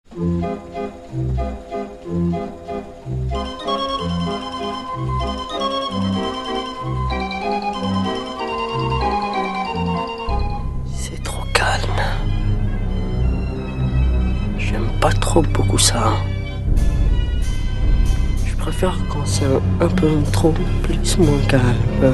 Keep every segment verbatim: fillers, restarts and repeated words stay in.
C'est trop calme. J'aime pas trop beaucoup ça. Je préfère quand c'est un peu trop plus moins calme.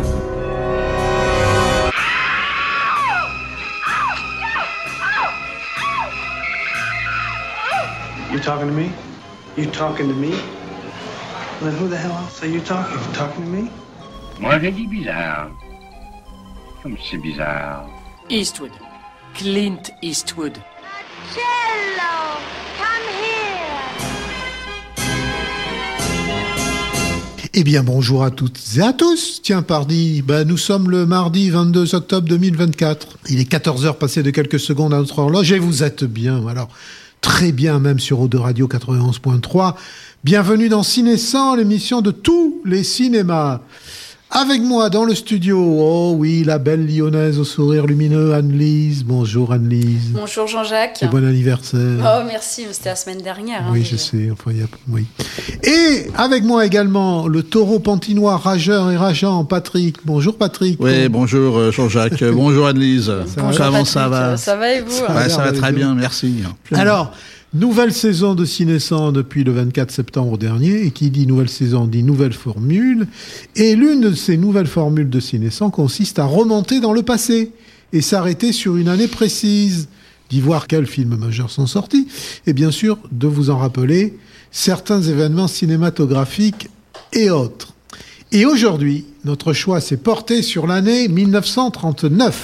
You talking to me? You talking to me? Then who the hell else are you talking? You talking to me? Moi, j'ai dit bizarre. Comme c'est bizarre. Eastwood. Clint Eastwood. Cello, come here. Eh bien, bonjour à toutes et à tous. Tiens, pardi, ben, nous sommes le mardi vingt-deux octobre deux mille vingt-quatre. Il est quatorze heures passées de quelques secondes à notre horloge et vous êtes bien. Alors, très bien même sur O deux Radio quatre-vingt-onze point trois. Bienvenue dans Ciné cent, l'émission de tous les cinémas. Avec moi dans le studio, oh oui, la belle lyonnaise au sourire lumineux, Anne-Lise. Bonjour Anne-Lise. Bonjour Jean-Jacques. Et bon anniversaire. Oh merci, c'était la semaine dernière. Oui, hein, je sais, enfin, y a... oui. Et avec moi également, le taureau pantinois, rageur et rageant, Patrick. Bonjour Patrick. Oui, bonjour Jean-Jacques. Bonjour Anne-Lise. Bonjour Comment Patrick. ça va? Ça va et vous? Ça Ouais, ça va très bien, merci. Alors, nouvelle saison de Ciné cent depuis le vingt-quatre septembre dernier, et qui dit nouvelle saison dit nouvelle formule, et l'une de ces nouvelles formules de Ciné cent consiste à remonter dans le passé, et s'arrêter sur une année précise, d'y voir quels films majeurs sont sortis, et bien sûr de vous en rappeler certains événements cinématographiques et autres. Et aujourd'hui, notre choix s'est porté sur l'année mille neuf cent trente-neuf.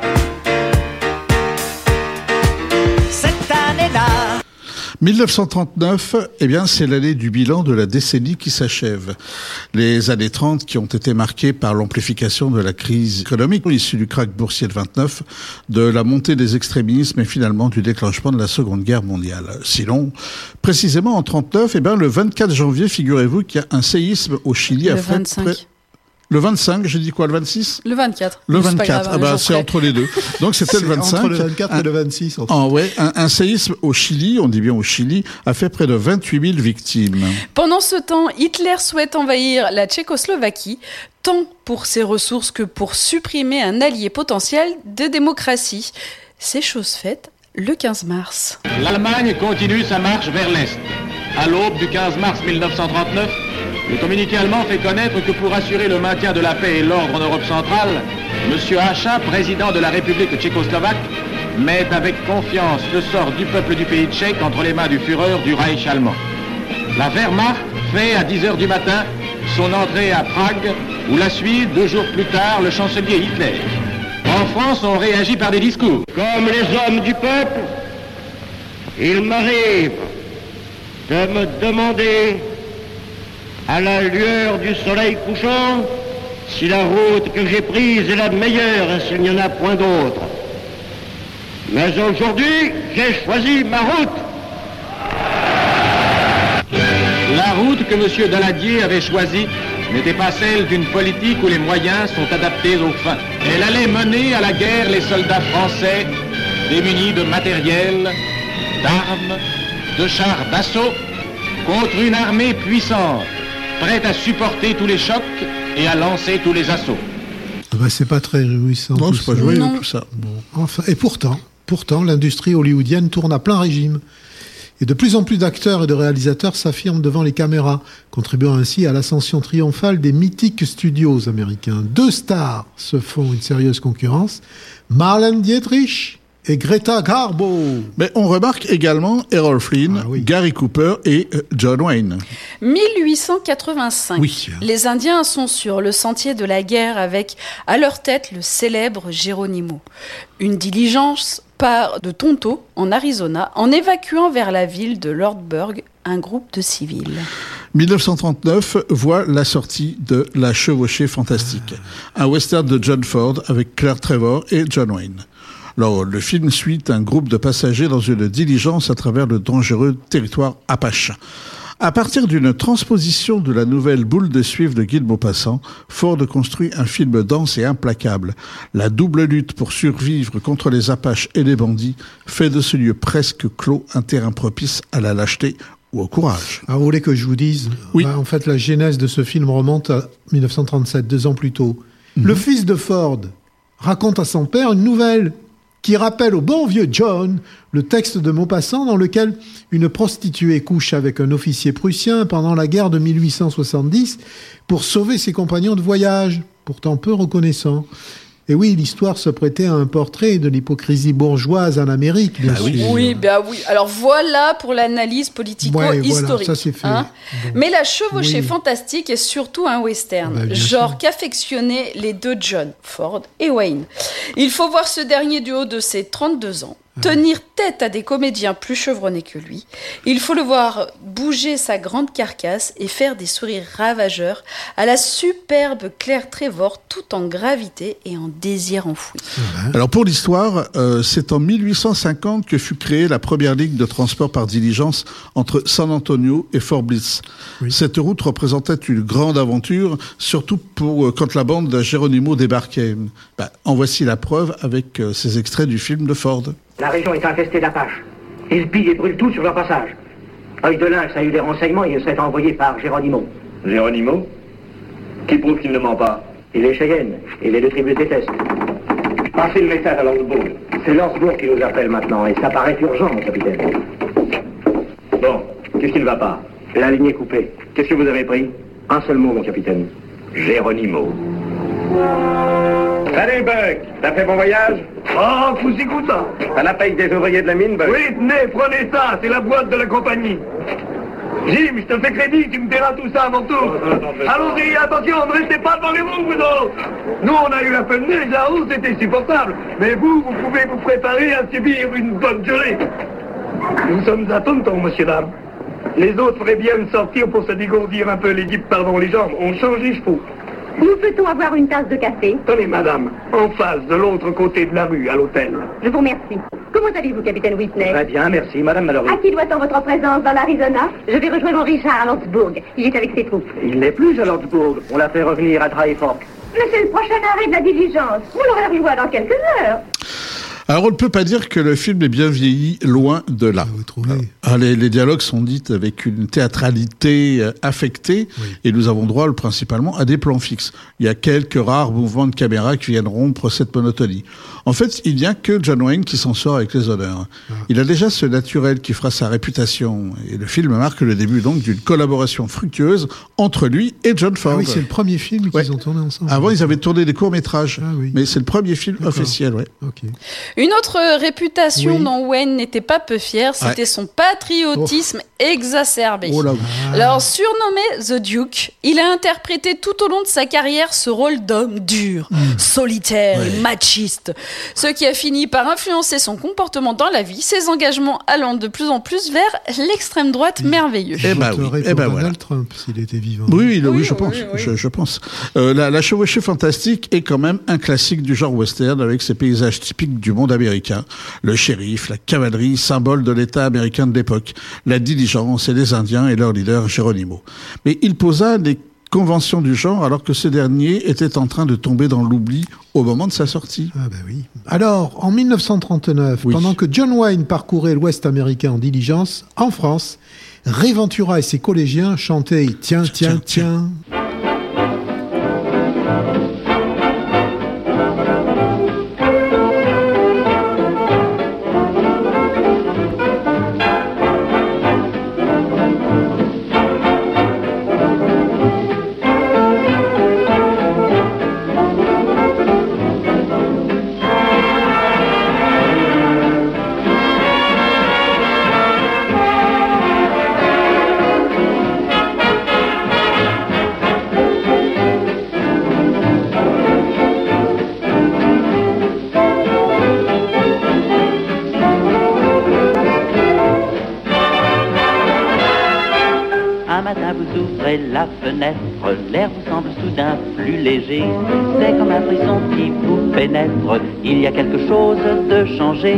mille neuf cent trente-neuf, eh bien, c'est l'année du bilan de la décennie qui s'achève. Les années trente qui ont été marquées par l'amplification de la crise économique issue du krach boursier de vingt-neuf, de la montée des extrémismes et finalement du déclenchement de la Seconde Guerre mondiale. Sinon, précisément en trente-neuf, eh bien, le vingt-quatre janvier, figurez-vous qu'il y a un séisme au Chili Le à fait vingt-cinq. près... Le vingt-cinq, j'ai dit quoi, le vingt-six? Le vingt-quatre. Le C'est pas vingt-quatre, grave, ah un bah, jour c'est près. entre les deux. Donc c'était C'est le vingt-cinq. entre le vingt-quatre et le vingt-six. En fait. Ah ouais, un, un séisme au Chili, on dit bien au Chili, a fait près de vingt-huit mille victimes. Pendant ce temps, Hitler souhaite envahir la Tchécoslovaquie, tant pour ses ressources que pour supprimer un allié potentiel de démocratie. C'est chose faite le quinze mars. L'Allemagne continue sa marche vers l'Est. À l'aube du quinze mars mille neuf cent trente-neuf, le communiqué allemand fait connaître que pour assurer le maintien de la paix et l'ordre en Europe centrale, M. Hacha, président de la République tchécoslovaque, met avec confiance le sort du peuple du pays tchèque entre les mains du Führer du Reich allemand. La Wehrmacht fait à dix heures du matin son entrée à Prague, où la suit deux jours plus tard le chancelier Hitler. En France, on réagit par des discours. Comme les hommes du peuple, il m'arrive de me demander, à la lueur du soleil couchant, si la route que j'ai prise est la meilleure et s'il n'y en a point d'autre. Mais aujourd'hui, j'ai choisi ma route. La route que M. Daladier avait choisie n'était pas celle d'une politique où les moyens sont adaptés aux fins. Elle allait mener à la guerre les soldats français démunis de matériel, d'armes, de chars d'assaut, contre une armée puissante, prête à supporter tous les chocs et à lancer tous les assauts. Ah bah, c'est pas très réjouissant. Non, tout c'est pas ça. joyeux Non. tout ça. Bon, enfin, et pourtant, pourtant, l'industrie hollywoodienne tourne à plein régime. Et de plus en plus d'acteurs et de réalisateurs s'affirment devant les caméras, contribuant ainsi à l'ascension triomphale des mythiques studios américains. Deux stars se font une sérieuse concurrence, Marlène Dietrich et Greta Garbo. Mais on remarque également Errol Flynn, Ah oui. Gary Cooper et euh, John Wayne. mille huit cent quatre-vingt-cinq. Oui. Les Indiens sont sur le sentier de la guerre avec, à leur tête, le célèbre Geronimo. Une diligence part de Tonto, en Arizona, en évacuant vers la ville de Lordsburg un groupe de civils. mille neuf cent trente-neuf voit la sortie de La Chevauchée Fantastique, un western de John Ford avec Claire Trevor et John Wayne. Alors, le film suit un groupe de passagers dans une diligence à travers le dangereux territoire Apache. À partir d'une transposition de la nouvelle Boule de Suif de Guy de Maupassant, Ford construit un film dense et implacable. La double lutte pour survivre contre les Apaches et les bandits fait de ce lieu presque clos un terrain propice à la lâcheté ou au courage. Ah, vous voulez que je vous dise ? Oui. En fait, la genèse de ce film remonte à dix-neuf cent trente-sept, deux ans plus tôt. Mm-hmm. Le fils de Ford raconte à son père une nouvelle qui rappelle au bon vieux John le texte de Maupassant dans lequel une prostituée couche avec un officier prussien pendant la guerre de mille huit cent soixante-dix pour sauver ses compagnons de voyage, pourtant peu reconnaissants. Et oui, l'histoire se prêtait à un portrait de l'hypocrisie bourgeoise en Amérique, bien bah sûr. Oui, oui, ben oui. Alors voilà pour l'analyse politico-historique. Ouais, voilà, ça c'est fait. Hein bon. Mais La Chevauchée oui. fantastique est surtout un western, Bah, genre sûr. qu'affectionnaient les deux John, Ford et Wayne. Il faut voir ce dernier du haut de ses trente-deux ans tenir tête à des comédiens plus chevronnés que lui. Il faut le voir bouger sa grande carcasse et faire des sourires ravageurs à la superbe Claire Trevor, tout en gravité et en désir enfoui. Alors pour l'histoire, euh, c'est en mille huit cent cinquante que fut créée la première ligne de transport par diligence entre San Antonio et Fort Bliss. Oui. Cette route représentait une grande aventure, surtout pour euh, quand la bande de Geronimo débarquait. Bah, en voici la preuve avec euh, ces extraits du film de Ford. La région est infestée d'Apaches. Ils pillent et brûlent tout sur leur passage. Œil de Lynx a eu des renseignements et il serait envoyé par Geronimo. Geronimo ? Qui prouve qu'il ne ment pas ? Il est Cheyenne et les deux tribus détestent. Passez le message à Lordsburg. C'est Lordsburg qui nous appelle maintenant et ça paraît urgent, mon capitaine. Bon, qu'est-ce qui ne va pas ? La ligne est coupée. Qu'est-ce que vous avez pris ? Un seul mot, mon capitaine. Geronimo. Salut, Buck. T'as fait bon voyage ? Oh, vous écoutez. T'as la paye des ouvriers de la mine, Buck ? Oui, tenez, prenez ça, c'est la boîte de la compagnie. Jim, je te fais crédit, tu me paieras tout ça avant tout. Allons-y, attention, ne restez pas dans les roues, vous autres. Nous, on a eu la fin de neige, la route c'était supportable. Mais vous, vous pouvez vous préparer à subir une bonne gelée. Nous sommes à Tonton, monsieur, dame. Les autres feraient bien de sortir pour se dégourdir un peu les guipes, pardon, les jambes. On change les chevaux. Nous peut-on avoir une tasse de café ? Tenez, madame, en face, de l'autre côté de la rue, à l'hôtel. Je vous remercie. Comment allez-vous, capitaine Whitney ? Très bien, merci, madame Mallory. À qui doit-on votre présence dans l'Arizona ? Je vais rejoindre Richard à Lordsburg. Il est avec ses troupes. Il n'est plus à Lordsburg. On l'a fait revenir à Dry Fork. Mais c'est le prochain arrêt de la diligence. Vous l'aurez rejoint dans quelques heures. Alors on ne peut pas dire que le film est bien vieilli, loin de là. Ah, les, les dialogues sont dits avec une théâtralité euh, affectée, oui. Et nous avons droit principalement à des plans fixes. Il y a quelques rares mouvements de caméra qui viennent rompre cette monotonie. En fait, il n'y a que John Wayne qui s'en sort avec les honneurs. Ah. Il a déjà ce naturel qui fera sa réputation, et le film marque le début donc d'une collaboration fructueuse entre lui et John Ford. Ah oui, c'est le premier film qu'ils ouais. ont tourné ensemble. Avant, ils avaient tourné des courts-métrages, ah, oui. mais c'est le premier film D'accord. officiel, ouais. Okay. Une autre réputation oui. dont Wayne n'était pas peu fier, c'était ouais. son patriotisme oh. exacerbé. Oh là ah. Alors, surnommé The Duke, il a interprété tout au long de sa carrière ce rôle d'homme dur, mmh. solitaire ouais. et machiste, ce qui a fini par influencer son comportement dans la vie, ses engagements allant de plus en plus vers l'extrême droite mmh. merveilleuse. Eh ben oui, eh ben voilà. Donald Trump, s'il était vivant. Oui, oui, oui, oui je oui, pense. Oui, oui. Je, je pense. Euh, la, la Chevauchée fantastique est quand même un classique du genre western avec ses paysages typiques du monde américain. Le shérif, la cavalerie, symbole de l'État américain de l'époque, la diligence et les Indiens et leur leader Geronimo. Mais il posa des conventions du genre alors que ce dernier était en train de tomber dans l'oubli au moment de sa sortie. Ah ben oui. Alors, en dix-neuf cent trente-neuf, oui. pendant que John Wayne parcourait l'Ouest américain en diligence, en France, Ray Ventura et ses collégiens chantaient « Tiens, tiens, tiens, tiens ». La fenêtre, l'air vous semble soudain plus léger. C'est comme un frisson qui vous pénètre. Il y a quelque chose de changé.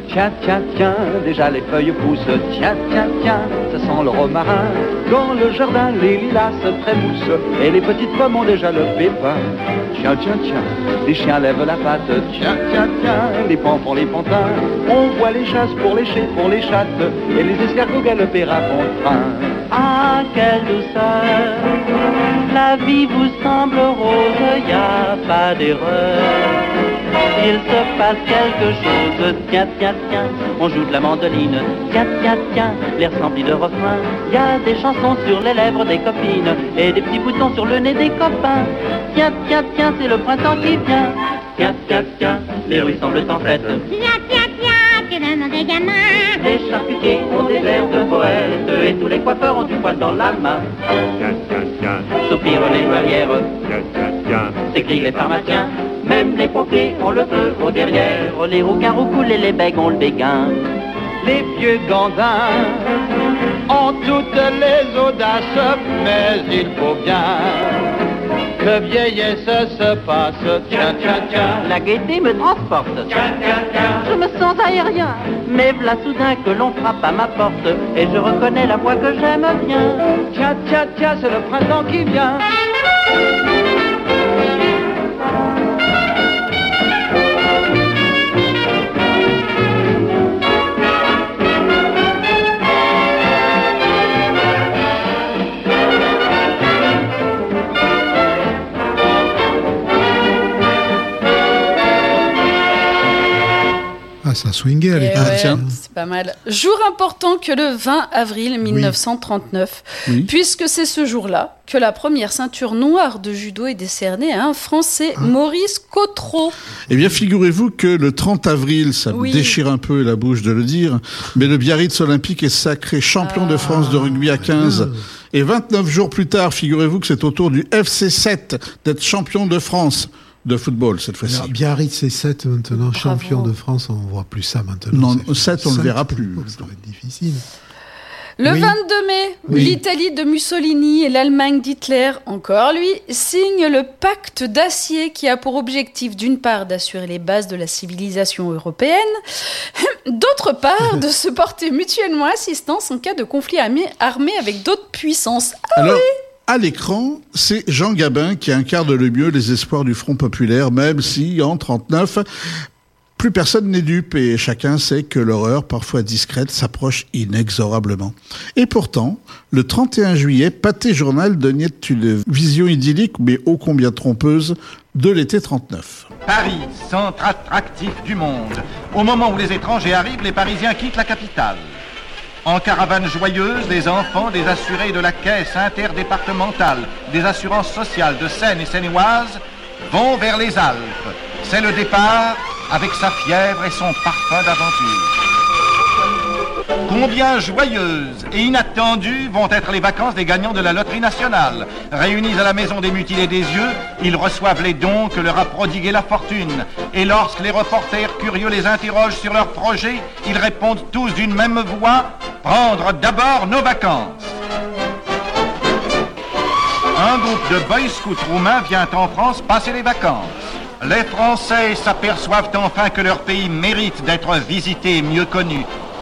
Tiens, tiens, tiens, déjà les feuilles poussent. Tiens, tiens, tiens, ça sent le romarin. Dans le jardin, les lilas se trémoussent et les petites pommes ont déjà le pépin. Tiens, tiens, tiens, les chiens lèvent la patte. Tiens, tiens, tiens, les pans font les pantins. On voit les chasses pour les chais, pour les chattes et les escargots galoper à contre-train. Ah, quelle douceur, la vie vous semble rose, y a pas d'erreur. Il se passe quelque chose, tiens, tiens, tiens, on joue de la mandoline, tiens, tiens, tiens, l'air s'emplit de refrains. Y a des chansons sur les lèvres des copines et des petits boutons sur le nez des copains. Tiens, tiens, tiens, c'est le printemps qui vient. Tiens, tiens, tiens, les rues semblent en fête. Tiens, tiens, tiens, que demandent les gamins. Les charcutiers ont des airs de poète et tous les coiffeurs ont du poil dans la main. Tiens, tiens, tiens, Soupirent les douanières, tiens, tiens, tiens. s'écrient les pharmaciens. Même les pompiers ont le feu au derrière. Les rouquins roucoulent et les bègues ont le béguin. Les vieux gandins ont toutes les audaces, mais il faut bien que vieillesse se passe. Tiens, tiens, tiens, la gaieté me transporte. Tiens, tiens, tiens, je me sens aérien. Mais v'là soudain que l'on frappe à ma porte et je reconnais la voix que j'aime bien. Tiens, tiens, tiens, c'est le printemps qui vient. Ah, ça swingait à Et l'époque. ouais, Tiens. c'est pas mal. Jour important que le vingt avril mille neuf cent trente-neuf, Oui. puisque c'est ce jour-là que la première ceinture noire de judo est décernée à un Français, Maurice Cotreau. Eh bien, figurez-vous que le trente avril, ça me Oui. déchire un peu la bouche de le dire, mais le Biarritz Olympique est sacré champion de France de rugby à quinze. Et vingt-neuf jours plus tard, figurez-vous que c'est au tour du F C sept d'être champion de France de football cette fois-ci. Alors, Biarritz, c'est sept maintenant, Bravo. champion de France, on voit plus ça maintenant. Non, C'est- sept, on le cinq, verra plus. Ça va être difficile. Le Oui. vingt-deux mai, Oui. l'Italie de Mussolini et l'Allemagne d'Hitler, encore lui, signent le pacte d'acier qui a pour objectif d'une part d'assurer les bases de la civilisation européenne, d'autre part de se porter mutuellement assistance en cas de conflit armé, armé avec d'autres puissances. Ah Alors, oui. à l'écran, c'est Jean Gabin qui incarne le mieux les espoirs du Front populaire, même si, en trente-neuf, plus personne n'est dupe et chacun sait que l'horreur, parfois discrète, s'approche inexorablement. Et pourtant, le trente et un juillet, Pâté Journal donnait une vision idyllique, mais ô combien trompeuse, de l'été trente-neuf. Paris, centre attractif du monde. Au moment où les étrangers arrivent, les Parisiens quittent la capitale. En caravane joyeuse, les enfants des assurés de la caisse interdépartementale des assurances sociales de Seine et Seine-et-Oise vont vers les Alpes. C'est le départ avec sa fièvre et son parfum d'aventure. Combien joyeuses et inattendues vont être les vacances des gagnants de la loterie nationale. Réunis à la maison des mutilés des yeux, ils reçoivent les dons que leur a prodigué la fortune. Et lorsque les reporters curieux les interrogent sur leurs projets, ils répondent tous d'une même voix, prendre d'abord nos vacances. Un groupe de boy scouts roumains vient en France passer les vacances. Les Français s'aperçoivent enfin que leur pays mérite d'être visité et mieux connu.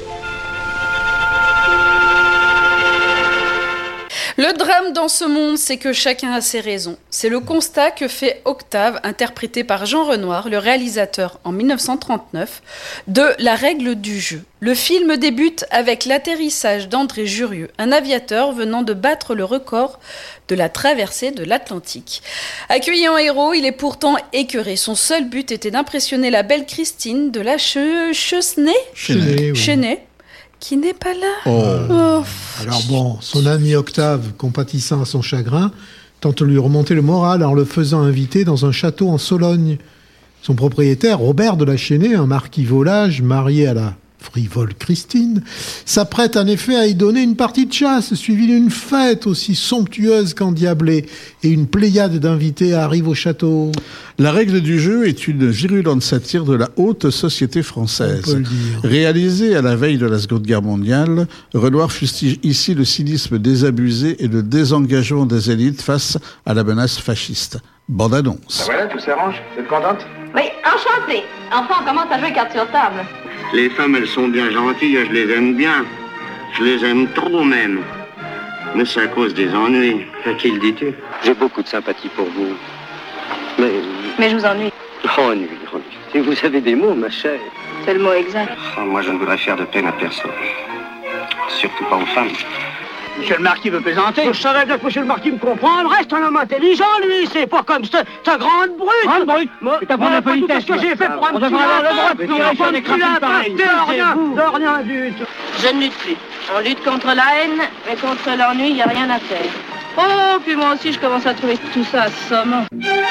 Le drame dans ce monde, c'est que chacun a ses raisons. C'est le constat que fait Octave, interprété par Jean Renoir, le réalisateur en mille neuf cent trente-neuf, de La règle du jeu. Le film débute avec l'atterrissage d'André Jurieu, un aviateur venant de battre le record de la traversée de l'Atlantique. Accueilli en héros, il est pourtant écœuré. Son seul but était d'impressionner la belle Christine de la Che- Chesnay Chenet, oui. Chenet, qui n'est pas là. Oh. Oh. Alors bon, son ami Octave, compatissant à son chagrin, tente de lui remonter le moral en le faisant inviter dans un château en Sologne. Son propriétaire, Robert de la Chenet, un marquis volage marié à la frivole Christine, s'apprête en effet à y donner une partie de chasse, suivie d'une fête aussi somptueuse qu'endiablée, et une pléiade d'invités arrive au château. La règle du jeu est une virulente satire de la haute société française. On peut le dire. Réalisée à la veille de la Seconde Guerre mondiale, Renoir fustige ici le cynisme désabusé et le désengagement des élites face à la menace fasciste. Bande annonce. Voilà, tout s'arrange. Vous êtes contente? Oui, enchantée. Enfin, on commence à jouer carte sur table. Les femmes, elles sont bien gentilles, je les aime bien. Je les aime trop même. Mais c'est à cause des ennuis. À qui le dis-tu? J'ai beaucoup de sympathie pour vous. Mais... Mais je vous ennuie. Ennui, ennui. Si vous avez des mots, ma chère. C'est le mot exact. Oh, moi, je ne voudrais faire de peine à personne. Surtout pas aux femmes. Monsieur le Marquis veut plaisanter. Je savais bien que Monsieur le Marquis me comprendre. Reste un homme intelligent, lui. C'est pas comme cette, cette grande brute. Grande brute. Moi, t'as pas la politesse. Qu'est-ce que j'ai fait pour un petit lapin? On devrait avoir le droit de tirer des crapauds pareils. De rien, de rien du tout. Je ne lutte plus. On lutte contre la haine, mais contre l'ennui, il n'y a rien à faire. Oh, puis moi aussi, je commence à trouver tout ça assommant.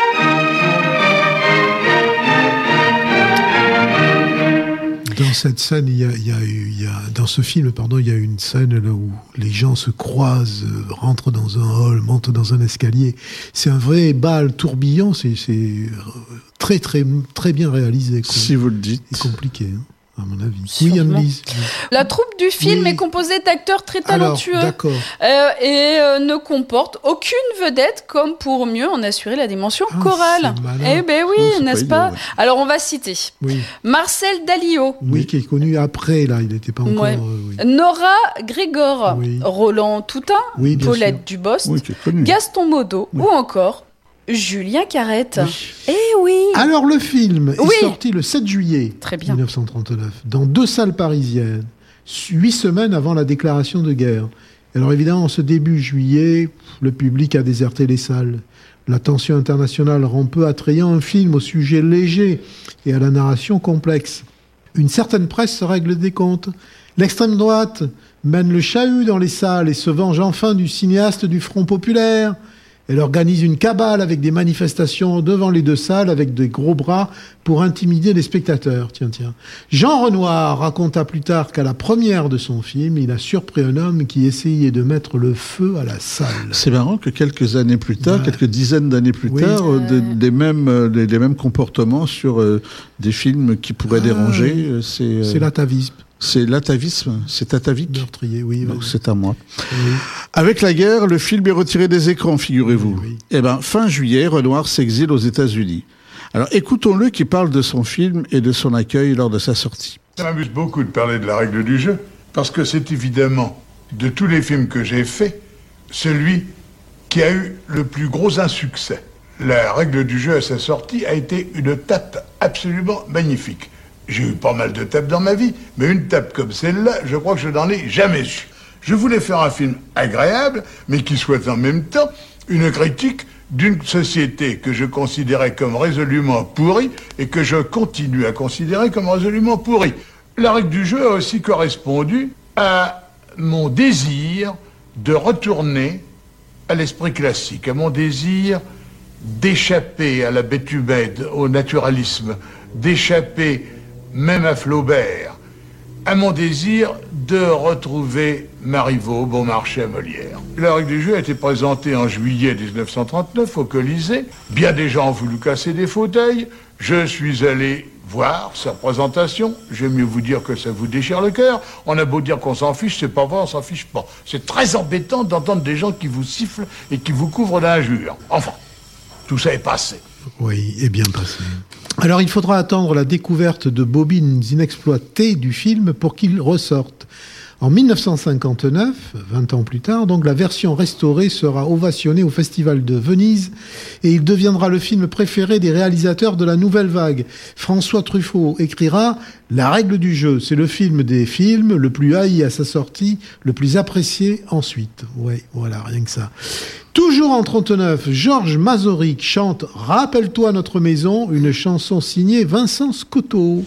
Dans cette scène, il y a, il y a eu, il y a, dans ce film, pardon, il y a une scène là où les gens se croisent, euh, rentrent dans un hall, montent dans un escalier. C'est un vrai bal tourbillon. C'est, c'est très, très, très bien réalisé, quoi. Si vous le dites. C'est compliqué, hein, à mon avis. Sûrement. Oui, Anne-Lise. La troupe du film Oui. est composée d'acteurs très talentueux. Alors, d'accord. Euh, et euh, ne comporte aucune vedette comme pour mieux en assurer la dimension Ah, chorale. c'est malin. Eh ben oui, Non, c'est n'est-ce pas pas, idiot, ouais. Alors on va citer Oui. Marcel Dalio, Oui, qui est connu après, là. Il n'était pas encore. Ouais. euh, oui. Nora Grégor, Oui. Roland Toutain, Oui, bien Paulette sûr. Dubost, Oui, qui est connu. Gaston Modo ou encore Julien Carrette. Eh oui. Alors, le film Oui. est sorti le sept juillet Très bien. dix-neuf cent trente-neuf dans deux salles parisiennes, huit semaines avant la déclaration de guerre. Alors, évidemment, en ce début juillet, le public a déserté les salles. La tension internationale rend peu attrayant un film au sujet léger et à la narration complexe. Une certaine presse se règle des comptes. L'extrême droite mène le chahut dans les salles et se venge enfin du cinéaste du Front populaire. Elle organise une cabale avec des manifestations devant les deux salles avec des gros bras pour intimider les spectateurs. Tiens, tiens. Jean Renoir raconta plus tard qu'à la première de son film, il a surpris un homme qui essayait de mettre le feu à la salle. C'est marrant que quelques années plus tard, Ouais. quelques dizaines d'années plus Oui. tard, euh, des, des mêmes, euh, les, les mêmes comportements sur euh, des films qui pourraient Ah, déranger. euh, C'est, euh, C'est l'atavisme. c'est l'atavisme, c'est atavique. Meurtrier, oui. Donc oui. c'est à moi. Oui. Avec la guerre, le film est retiré des écrans, figurez-vous. Oui, oui. Eh ben, fin juillet, Renoir s'exile aux États-Unis. Alors écoutons-le qui parle de son film et de son accueil lors de sa sortie. Ça m'amuse beaucoup de parler de la règle du jeu, parce que c'est évidemment, de tous les films que j'ai faits, celui qui a eu le plus gros insuccès. La règle du jeu à sa sortie a été une tape absolument magnifique. J'ai eu pas mal de tapes dans ma vie, mais une tape comme celle-là, je crois que je n'en ai jamais eu. Je voulais faire un film agréable, mais qui soit en même temps une critique d'une société que je considérais comme résolument pourrie et que je continue à considérer comme résolument pourrie. La règle du jeu a aussi correspondu à mon désir de retourner à l'esprit classique, à mon désir d'échapper à la bête humaine, au naturalisme, d'échapper même à Flaubert, à mon désir de retrouver Marivaux, Beaumarchais à Molière. La règle du jeu a été présentée en juillet dix-neuf cent trente-neuf au Colisée. Bien des gens ont voulu casser des fauteuils. Je suis allé voir sa présentation. J'aime mieux vous dire que ça vous déchire le cœur. On a beau dire qu'on s'en fiche, c'est pas vrai, on s'en fiche pas. C'est très embêtant d'entendre des gens qui vous sifflent et qui vous couvrent d'injures. Enfin, tout ça est passé. Oui, est bien passé. Alors, il faudra attendre la découverte de bobines inexploitées du film pour qu'il ressorte. En mille neuf cent cinquante-neuf, vingt ans plus tard, donc, la version restaurée sera ovationnée au Festival de Venise et il deviendra le film préféré des réalisateurs de la Nouvelle Vague. François Truffaut écrira « La règle du jeu, c'est le film des films, le plus haï à sa sortie, le plus apprécié ensuite. » Ouais, voilà, rien que ça. Toujours en trente-neuf, Georges Mazoric chante « Rappelle-toi notre maison », une chanson signée Vincent Scotto.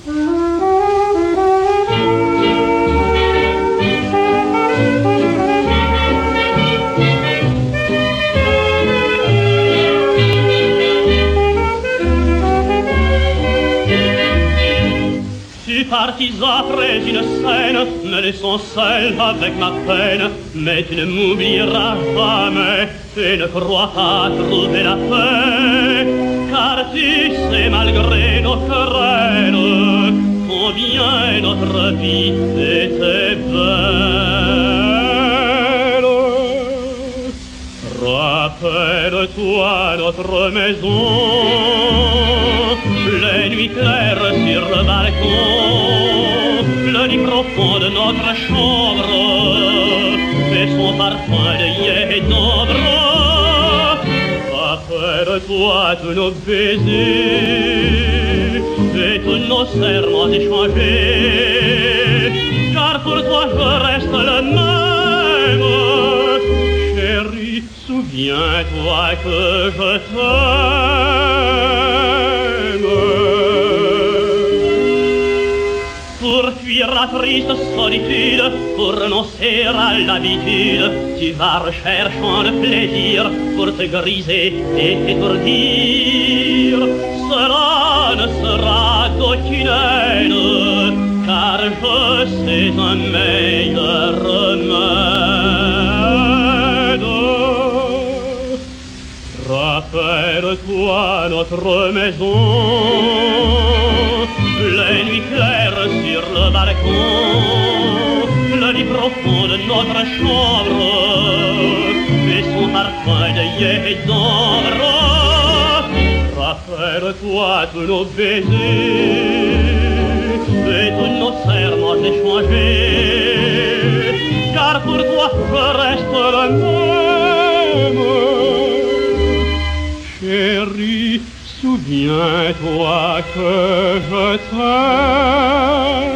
Partis après une scène, me laissant seul avec ma peine, mais tu ne m'oublieras jamais et ne crois pas trouver la paix, car tu sais malgré nos querelles combien notre vie était belle. Rappelle-toi notre maison, les nuits claires sur le balcon, notre chambre et son parfum de yé et d'ombre. Rappelle-toi tous nos baisers et tous nos serments échangés, car pour toi je reste le même. Chérie, souviens-toi que je t'aime. Pour fuir la triste solitude, pour renoncer à l'habitude, tu vas recherchant le plaisir pour te griser et t'étourdir. Cela ne sera d'aucune haine, car je sais un meilleur remède. Rappelle-toi notre maison, les nuits claires sur le balcon, le lit profond de notre chambre et son parfum de yé et d'ombre. Rappelle-toi tous nos baisers et tous nos serments échangés, car pour toi je reste le même. Chérie, souviens-toi que je t'aime.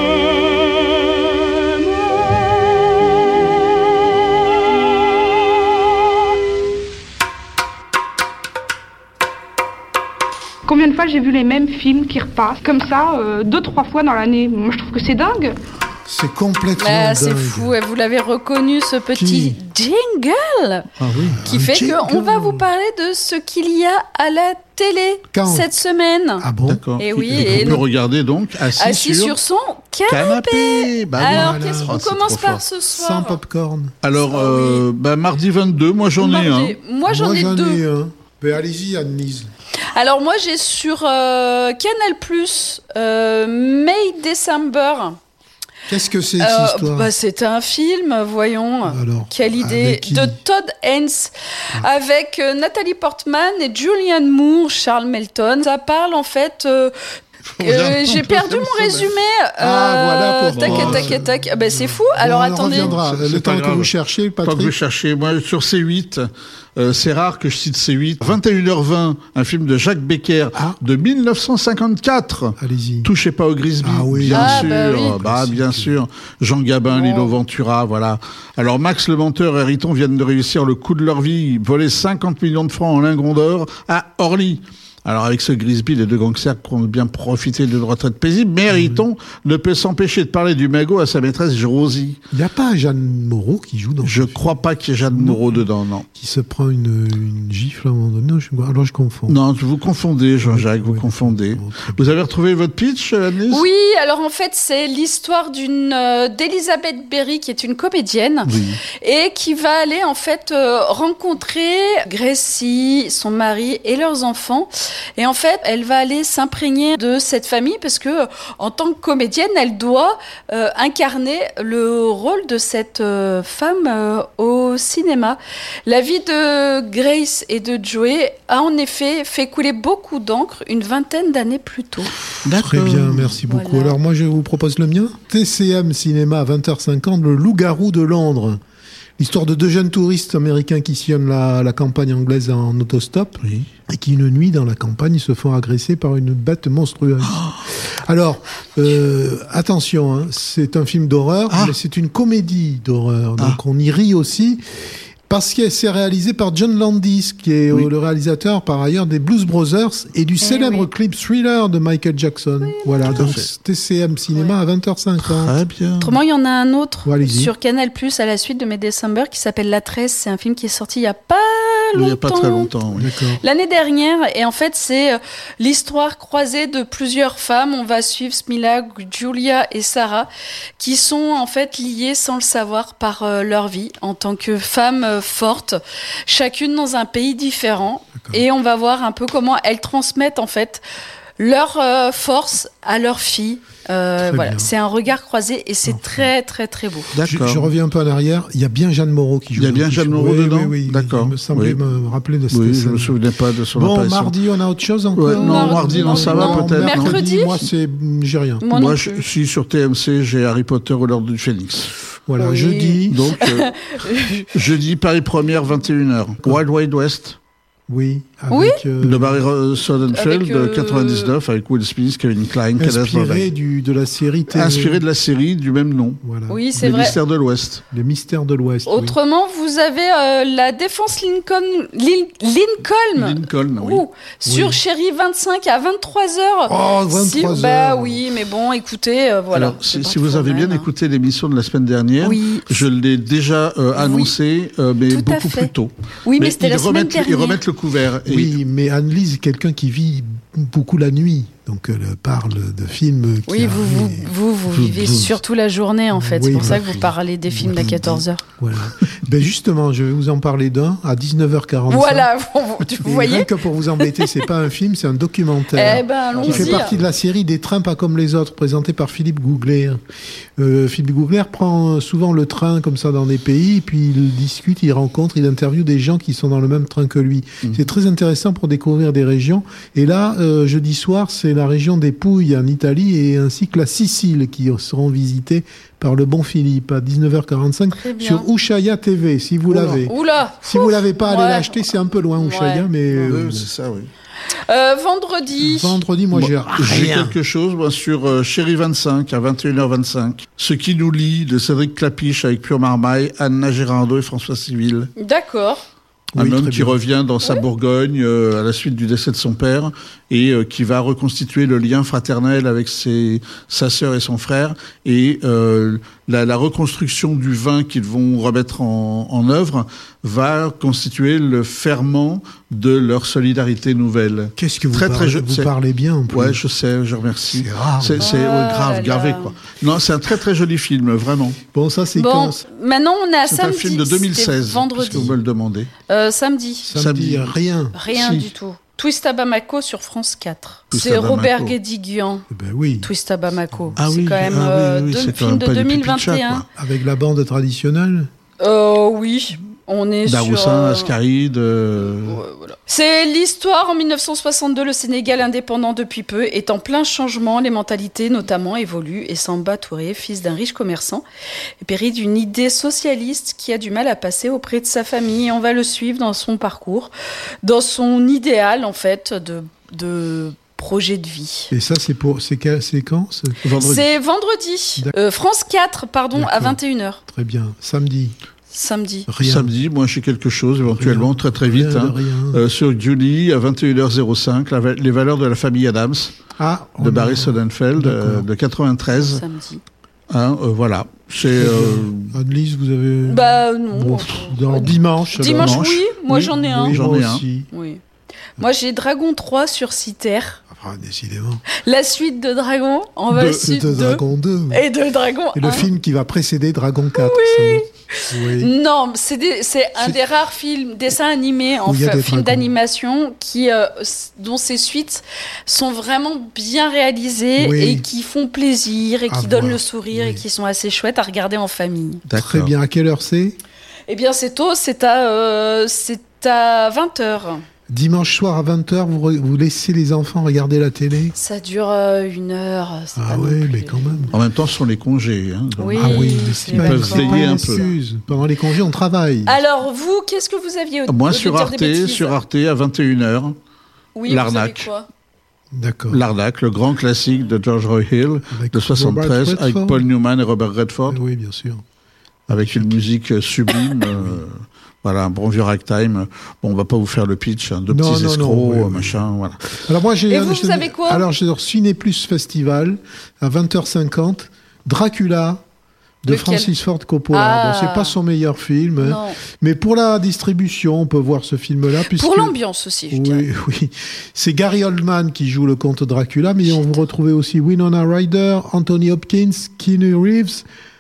Combien de fois j'ai vu les mêmes films qui repassent comme ça, euh, deux, trois fois dans l'année. Moi, je trouve que c'est dingue. C'est complètement bah, dingue. C'est fou, et vous l'avez reconnu, ce petit qui jingle ah oui, qui fait qu'on va vous parler de ce qu'il y a à la télé Quand cette semaine. Ah bon D'accord. Et oui, et, et on peut regarder donc assis, assis sur, sur son canapé. canapé. Bah Alors, voilà. qu'est-ce qu'on oh, commence par ce soir? Sans popcorn. Alors, oh, euh, oui. bah, mardi vingt-deux, moi j'en ai un. Moi j'en ai deux. Ai un. Mais allez-y, Anne-Lise. Alors moi j'ai sur euh, Canal plus, euh, May December. Qu'est-ce que c'est, euh, cette histoire bah, C'est un film, voyons. Alors, quelle idée. De Todd Haynes, ah. avec euh, Nathalie Portman et Julianne Moore, Charles Melton. Ça parle en fait... Euh, Euh, j'ai perdu mon résumé. Ah, euh, voilà pourquoi. Tac, tac, tac. Ben, c'est fou. Alors, bon, attendez. On reviendra. Le temps que vous cherchez, Patrick. Tant que vous cherchez. Moi, sur C huit, euh, c'est rare que je cite C huit. vingt et une heures vingt, un film de Jacques Becker ah. de mille neuf cent cinquante-quatre. Allez-y. Touchez pas au Grisby. Ah oui. Bien ah, sûr. Bah, oui. bah bien sûr. Jean Gabin, oh. Lilo Ventura, voilà. Alors, Max le Menteur et Riton viennent de réussir le coup de leur vie, voler cinquante millions de francs en lingots d'or à Orly. Alors, avec ce Grisby, les deux gangsters ont bien profité de retraite paisible, mais Riton mmh. ne peut s'empêcher de parler du magot à sa maîtresse Rosie. Il n'y a pas Jeanne Moreau qui joue dans Je ne crois pas qu'il y ait Jeanne non. Moreau dedans, non. Qui se prend une, une gifle à un moment donné. Non, je, alors je confonds. Non, vous confondez, Jean-Jacques, oui, vous oui, confondez. Oui, vous avez retrouvé votre pitch, Annelise ? Oui, alors en fait, c'est l'histoire d'une euh, d'Elisabeth Berry, qui est une comédienne, oui. et qui va aller en fait euh, rencontrer Gracie, son mari et leurs enfants. Et en fait, elle va aller s'imprégner de cette famille parce que, en tant que comédienne, elle doit euh, incarner le rôle de cette euh, femme euh, au cinéma. La vie de Grace et de Joey a en effet fait couler beaucoup d'encre une vingtaine d'années plus tôt. Très bien, merci beaucoup. Voilà. Alors moi, je vous propose le mien. T C M Cinéma à vingt heures cinquante, Le Loup-garou de Londres. L'histoire de deux jeunes touristes américains qui sillonnent la, la campagne anglaise en autostop oui. et qui, une nuit, dans la campagne, se font agresser par une bête monstrueuse. Oh. Alors, euh, attention, hein, c'est un film d'horreur, ah. mais c'est une comédie d'horreur, donc ah. on y rit aussi. Parce que c'est réalisé par John Landis, qui est oui. le réalisateur, par ailleurs, des Blues Brothers et du eh célèbre oui. clip Thriller de Michael Jackson. Oui, voilà, donc T C M Cinéma ouais. à vingt heures cinquante. Très bien. Autrement, il y en a un autre ouais, sur Canal plus, à la suite de May December, qui s'appelle La Tresse. C'est un film qui est sorti il n'y a pas longtemps. Il n'y a pas très longtemps, oui. L'année dernière. Et en fait, c'est l'histoire croisée de plusieurs femmes. On va suivre Smila, Julia et Sarah, qui sont en fait liées sans le savoir par euh, leur vie en tant que femmes euh, fortes, chacune dans un pays différent. D'accord. Et on va voir un peu comment elles transmettent en fait leur euh, force à leurs filles Euh, voilà, bien. c'est un regard croisé et c'est Enfin. très très très beau. Je, je reviens un peu en arrière. Il y a bien Jeanne Moreau qui joue. Il y a bien qui Jeanne joue. Moreau Oui, dedans. Oui, oui, D'accord. Il me semblait Oui. me rappeler de cette Oui, je scène. me souvenais pas de son Bon, apparition. mardi, on a autre chose encore. Ouais, non, mardi, mardi, non, ça va peut-être. Mercredi, moi, c'est, j'ai rien. Moi, Moi, non je plus. suis sur T M C, j'ai Harry Potter ou l'Ordre du Phénix. Voilà, Oui. jeudi. Donc, euh, jeudi, Paris Première, vingt et une heures. Wild Wild West. Oui. Avec, Oui. euh, De Barry Sonnenfeld, Avec, euh, quatre-vingt-dix-neuf, avec Will Smith, Kevin Kline, Kenneth inspiré Branagh. du, de la série télé. Inspiré de la série du même nom. Voilà. Oui, c'est Les vrai. Mystères de l'Ouest. Les mystères de l'Ouest. oui. Autrement, vous avez euh, la défense Lincoln, Lin- Lincoln, Lincoln, oui. Ouh, sur Oui. Chérie vingt-cinq à vingt-trois heures. Oh, vingt-trois Si- Bah heures. oui, mais bon, écoutez, euh, voilà. Alors, c'est si, pas si vous trop avez bien mal, hein. écouté l'émission de la semaine dernière, Oui. je l'ai déjà euh, annoncé, euh, mais Tout à beaucoup fait. plus tôt. Oui, mais c'était ils la semaine remettent, dernière. Ils remettent le couvert. Et Oui, mais Anne-Lise est quelqu'un qui vit beaucoup la nuit. Donc, elle parle de films qui Oui, vous, vous, arrivent. vous, vous Vous- vivez vous- surtout la journée, en fait. Oui, c'est pour bah, ça que vous parlez des films d'à quatorze heures. Voilà. Ben justement, je vais vous en parler d'un à dix-neuf heures quarante-cinq. Voilà, vous, vous Et voyez rien que pour vous embêter, c'est pas un film, c'est un documentaire. Eh ben, qui fait allons-y. partie de la série Des trains pas comme les autres, présenté par Philippe Gougler. Euh, Philippe Gougler prend souvent le train comme ça dans des pays, puis il discute, il rencontre, il interviewe des gens qui sont dans le même train que lui. Mmh. C'est très intéressant pour découvrir des régions. Et là, euh, jeudi soir, c'est la région des Pouilles en Italie et ainsi que la Sicile qui seront visitées par le bon Philippe à dix-neuf heures quarante-cinq Très bien. sur Ushuaïa T V, si vous l'avez. Oula. Si vous l'avez pas, allez Ouais. l'acheter, c'est un peu loin Ushuaïa, Ouais. mais euh, Oui, c'est ça, oui. Euh, vendredi. vendredi, moi, j'ai J'ai rien. quelque chose moi, sur euh, Chérie vingt-cinq à vingt et une heures vingt-cinq. Ce qui nous lie de Cédric Clapiche avec Pure Marmaille, Anna Gérardot et François Civil. D'accord. Un Oui, homme très qui bien. revient dans sa Bourgogne euh, à la suite du décès de son père et euh, qui va reconstituer le lien fraternel avec ses, sa sœur et son frère et euh, la, la reconstruction du vin qu'ils vont remettre en, en œuvre va constituer le ferment de leur solidarité nouvelle. Qu'est-ce que vous, Très, parlez, très je- vous c'est- parlez bien en plus. Ouais, je sais, je remercie. C'est rare. C'est c'est, Oh ouais, grave, là gravé là. quoi. Non, c'est un très très joli film, vraiment. Bon, ça, c'est Bon, quand maintenant on est à C'est samedi. un film de deux mille seize, c'était vendredi. puisque vous me le demandez. Euh, samedi. Samedi, samedi. rien. Rien Si. du tout. Twist à Bamako sur France quatre. Twist C'est à Bamako. Robert Guédiguian. Eh Ben oui. Twist à Bamako. Ah c'est oui, quand même ah oui, euh, oui, deux c'est quand films même de pas du deux mille pipi de chat, vingt et un. quoi. Avec la bande traditionnelle. Euh, oui, on est sur. Daroussin, euh, Ascaride. euh, C'est l'histoire en mille neuf cent soixante-deux, le Sénégal indépendant depuis peu est en plein changement, les mentalités notamment évoluent et Samba Touré, fils d'un riche commerçant, périt d'une idée socialiste qui a du mal à passer auprès de sa famille et on va le suivre dans son parcours, dans son idéal en fait de, de projet de vie. Et ça, c'est pour. C'est quelle séquence Vendredi. C'est vendredi, D'accord. Euh, France quatre, pardon, à D'accord. vingt et une heures, Très bien. Samedi. samedi. Rien. Samedi, moi j'ai quelque chose éventuellement, Rien. très très vite. Rien de hein. rien. Euh, sur Julie, à vingt et une heures cinq, la va- les valeurs de la famille Adams, Ah, de on Barry a- Sonnenfeld, euh, D'accord. de quatre-vingt-treize. Samedi. Hein, euh, voilà. C'est. euh, Anne-Lise, vous avez. Bah non. Bon, dans dimanche. Dimanche, alors. oui, moi Oui, j'en ai un. Oui, J'en moi ai un. aussi. Oui. Moi j'ai Dragon trois sur Citer. Ah, décidément. La suite de Dragon, on va De, le suivre de deux. Dragon deux. Et de Dragon Et le un. film qui va précéder Dragon quatre. Oui. Oui. Non, c'est des- c'est un des rares films, dessins animés, en Où il y a fait, des films dragons. d'animation qui, euh, s- dont ces suites sont vraiment bien réalisées Oui. et qui font plaisir et À qui donnent voir. le sourire Oui. et qui sont assez chouettes à regarder en famille. Très bien. À quelle heure c'est Eh bien, c'est tôt, c'est à, euh, c'est à vingt heures. Dimanche soir à vingt heures, vous, re- vous laissez les enfants regarder la télé Ça dure euh, une heure. c'est Ah pas non ouais, plus- mais quand même. En même temps, ce sont les congés. Hein, donc- Oui, Ah oui, mais c'est c'est pas, d'accord. peuvent c'est veiller pas une un peu. excuse. Pendant les congés, on travaille. Alors, vous, qu'est-ce que vous aviez au Moi au lieu sur de dire Arte, des bêtises sur Arte à vingt et une heures, Oui, vous L'Arnaque. avez quoi D'accord. L'Arnaque, le grand classique de George Roy Hill Avec de soixante-treize, Robert avec Redford. Paul Newman et Robert Redford, Oui, bien sûr. avec une musique euh, sublime. euh, Voilà, un bon vieux ragtime. Bon, on va pas vous faire le pitch, hein, de Non, petits non, non, escrocs, oui, euh, oui. machin, voilà. Alors moi, j'ai. Et vous, je- vous avez quoi Alors, j'ai sur Ciné Plus Festival à vingt heures cinquante, Dracula de Lequel Francis Ford Coppola. Ah. Bon, c'est pas son meilleur film, hein, Non. mais pour la distribution, on peut voir ce film-là. Puisque... Pour l'ambiance aussi, je dirais. Oui, oui. C'est Gary Oldman qui joue le comte Dracula, mais on vous retrouvez aussi Winona Ryder, Anthony Hopkins, Keanu Reeves,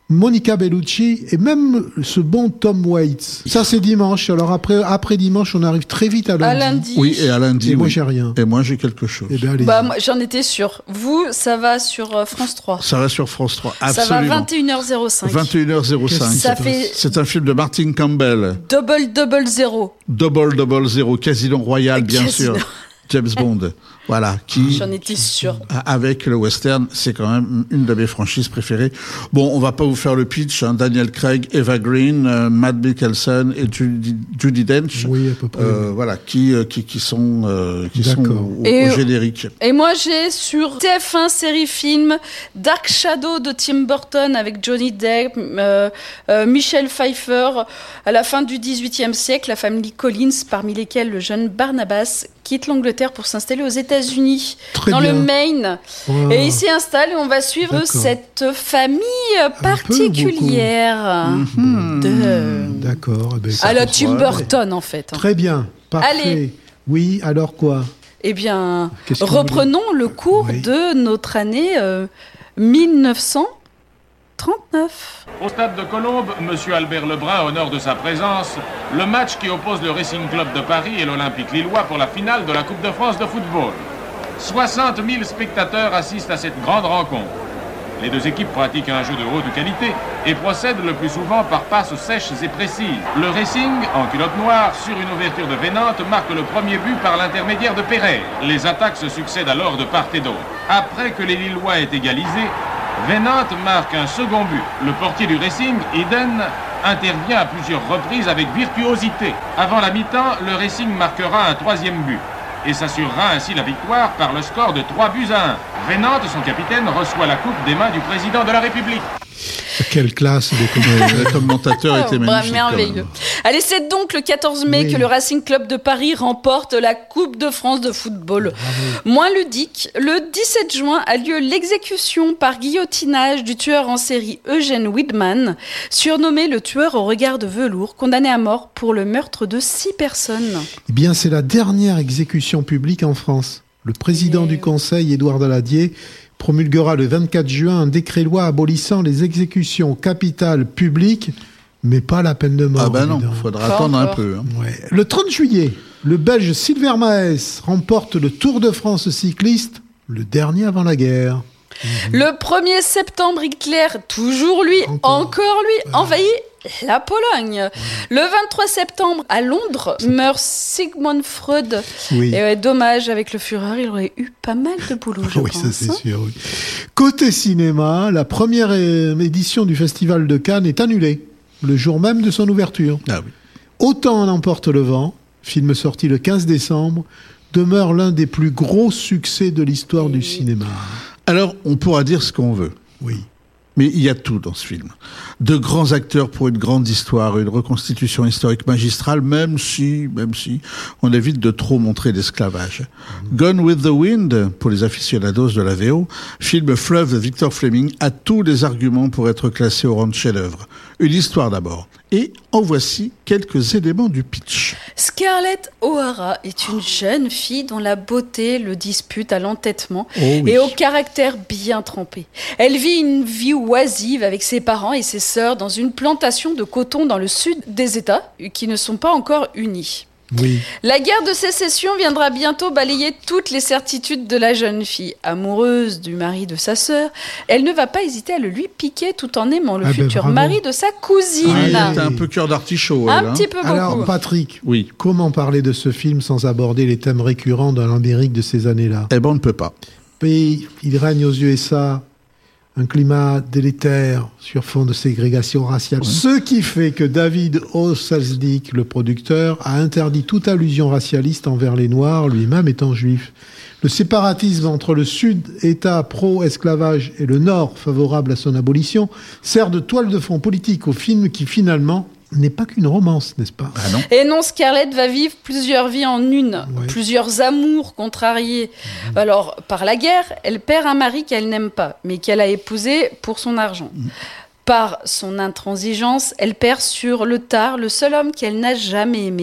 Monica Bellucci et même ce bon Tom Waits. Ça, c'est dimanche. Alors après, après dimanche, on arrive très vite à lundi. À lundi. Oui, et à lundi. Et moi, oui. j'ai rien. Et moi, j'ai quelque chose. Eh bien, allez-y. Bah, moi, j'en étais sûre. Vous, ça va sur euh, France trois. Ça va sur France trois, absolument. Ça va vingt et une heures zéro cinq. vingt et une heures zéro cinq. Ça fait C'est un film de Martin Campbell. double double zéro. Double Double Zero, Casino Royale, bien Casino. sûr. James Bond. Voilà, qui J'en étais sûre. avec le western, c'est quand même une de mes franchises préférées. Bon, on va pas vous faire le pitch. Hein. Daniel Craig, Eva Green, euh, Matt Mikkelsen et Judi, Judi Dench. Oui, à peu près. Euh, voilà, qui euh, qui qui sont euh, qui sont au, Et, au générique. Et moi, j'ai sur T F un série film Dark Shadow de Tim Burton avec Johnny Depp, euh, euh, Michelle Pfeiffer. À la fin du dix-huitième siècle, la famille Collins, parmi lesquels le jeune Barnabas, quitte l'Angleterre pour s'installer aux États-Unis, Très dans bien. le Maine. Wow. Et il s'y installe et on va suivre D'accord. cette famille particulière. Mhm. De... D'accord. eh ben, À la ça- Tim Burton, en fait. Très bien. Parfait. Allez. Oui, alors quoi? Eh bien, Qu'est-ce qu'on reprenons le cours de notre année euh, mille neuf cent trente-neuf. Au stade de Colombes, M. Albert Lebrun honore de sa présence le match qui oppose le Racing Club de Paris et l'Olympique Lillois pour la finale de la Coupe de France de football. soixante mille spectateurs assistent à cette grande rencontre. Les deux équipes pratiquent un jeu de haute qualité et procèdent le plus souvent par passes sèches et précises. Le Racing, en culotte noire, sur une ouverture de Vénante, marque le premier but par l'intermédiaire de Perret. Les attaques se succèdent alors de part et d'autre. Après que les Lillois aient égalisé, Vénante marque un second but. Le portier du Racing, Eden, intervient à plusieurs reprises avec virtuosité. Avant la mi-temps, le Racing marquera un troisième but et s'assurera ainsi la victoire par le score de trois buts à un. Vénante, son capitaine, reçoit la coupe des mains du président de la République. Quelle classe des commentateurs. Le commentateur était Oh, magnifique. bah, merveilleux. Allez, c'est donc le quatorze mai Oui. que le Racing Club de Paris remporte la Coupe de France de football. Moins ludique, le dix-sept juin a lieu l'exécution par guillotinage du tueur en série Eugène Widman, surnommé le tueur au regard de velours, condamné à mort pour le meurtre de six personnes. Eh bien, c'est la dernière exécution publique en France. Le président du Conseil, Édouard Daladier, promulguera le vingt-quatre juin un décret-loi abolissant les exécutions capitales publiques, mais pas la peine de mort. Ah ben non, évidemment. il faudra attendre un peu. hein. Ouais. Le trente juillet, le Belge Silver Maes remporte le Tour de France cycliste, le dernier avant la guerre. Le premier septembre, Hitler, toujours lui, encore, lui, envahit la Pologne. Le vingt-trois septembre, à Londres, meurt Sigmund Freud. Oui. Et ouais, dommage, avec le Führer, il aurait eu pas mal de boulot, je Oui, pense. ça c'est hein. sûr. oui. Côté cinéma, la première euh, édition du Festival de Cannes est annulée, le jour même de son ouverture. Ah oui. Autant en emporte le vent, film sorti le quinze décembre, demeure l'un des plus gros succès de l'histoire du cinéma. Alors, on pourra dire ce qu'on veut. Oui. Mais il y a tout dans ce film. De grands acteurs pour une grande histoire, une reconstitution historique magistrale, même si, même si, on évite de trop montrer l'esclavage. Gone with the Wind, pour les aficionados de la V O, film fleuve de Victor Fleming, a tous les arguments pour être classé au rang de chef-d'œuvre. Une histoire d'abord. Et en voici quelques éléments du pitch. Scarlett O'Hara est une jeune fille dont la beauté le dispute à l'entêtement Oh oui. et au caractère bien trempé. Elle vit une vie oisive avec ses parents et ses sœurs dans une plantation de coton dans le sud des États qui ne sont pas encore unis. Oui. La guerre de sécession viendra bientôt balayer toutes les certitudes de la jeune fille. Amoureuse du mari de sa sœur, elle ne va pas hésiter à le lui piquer tout en aimant le Ah ben, futur bravo. mari de sa cousine. Ah, elle était un peu cœur d'artichaut, elle. Un hein. petit peu beaucoup. Alors, Patrick, Oui. comment parler de ce film sans aborder les thèmes récurrents de l'Amérique de ces années-là? Eh ben, on ne peut pas. Pays, il règne aux U S A un climat délétère sur fond de ségrégation raciale. Ce qui fait que David O. Selznick, le producteur, a interdit toute allusion racialiste envers les Noirs, lui-même étant juif. Le séparatisme entre le Sud, État pro-esclavage, et le Nord, favorable à son abolition, sert de toile de fond politique au film qui, finalement, n'est pas qu'une romance, n'est-ce pas? Ah non. Et non, Scarlett va vivre plusieurs vies en une, Ouais. plusieurs amours contrariés. Alors, par la guerre, elle perd un mari qu'elle n'aime pas, mais qu'elle a épousé pour son argent. Par son intransigeance, elle perd sur le tard le seul homme qu'elle n'a jamais aimé,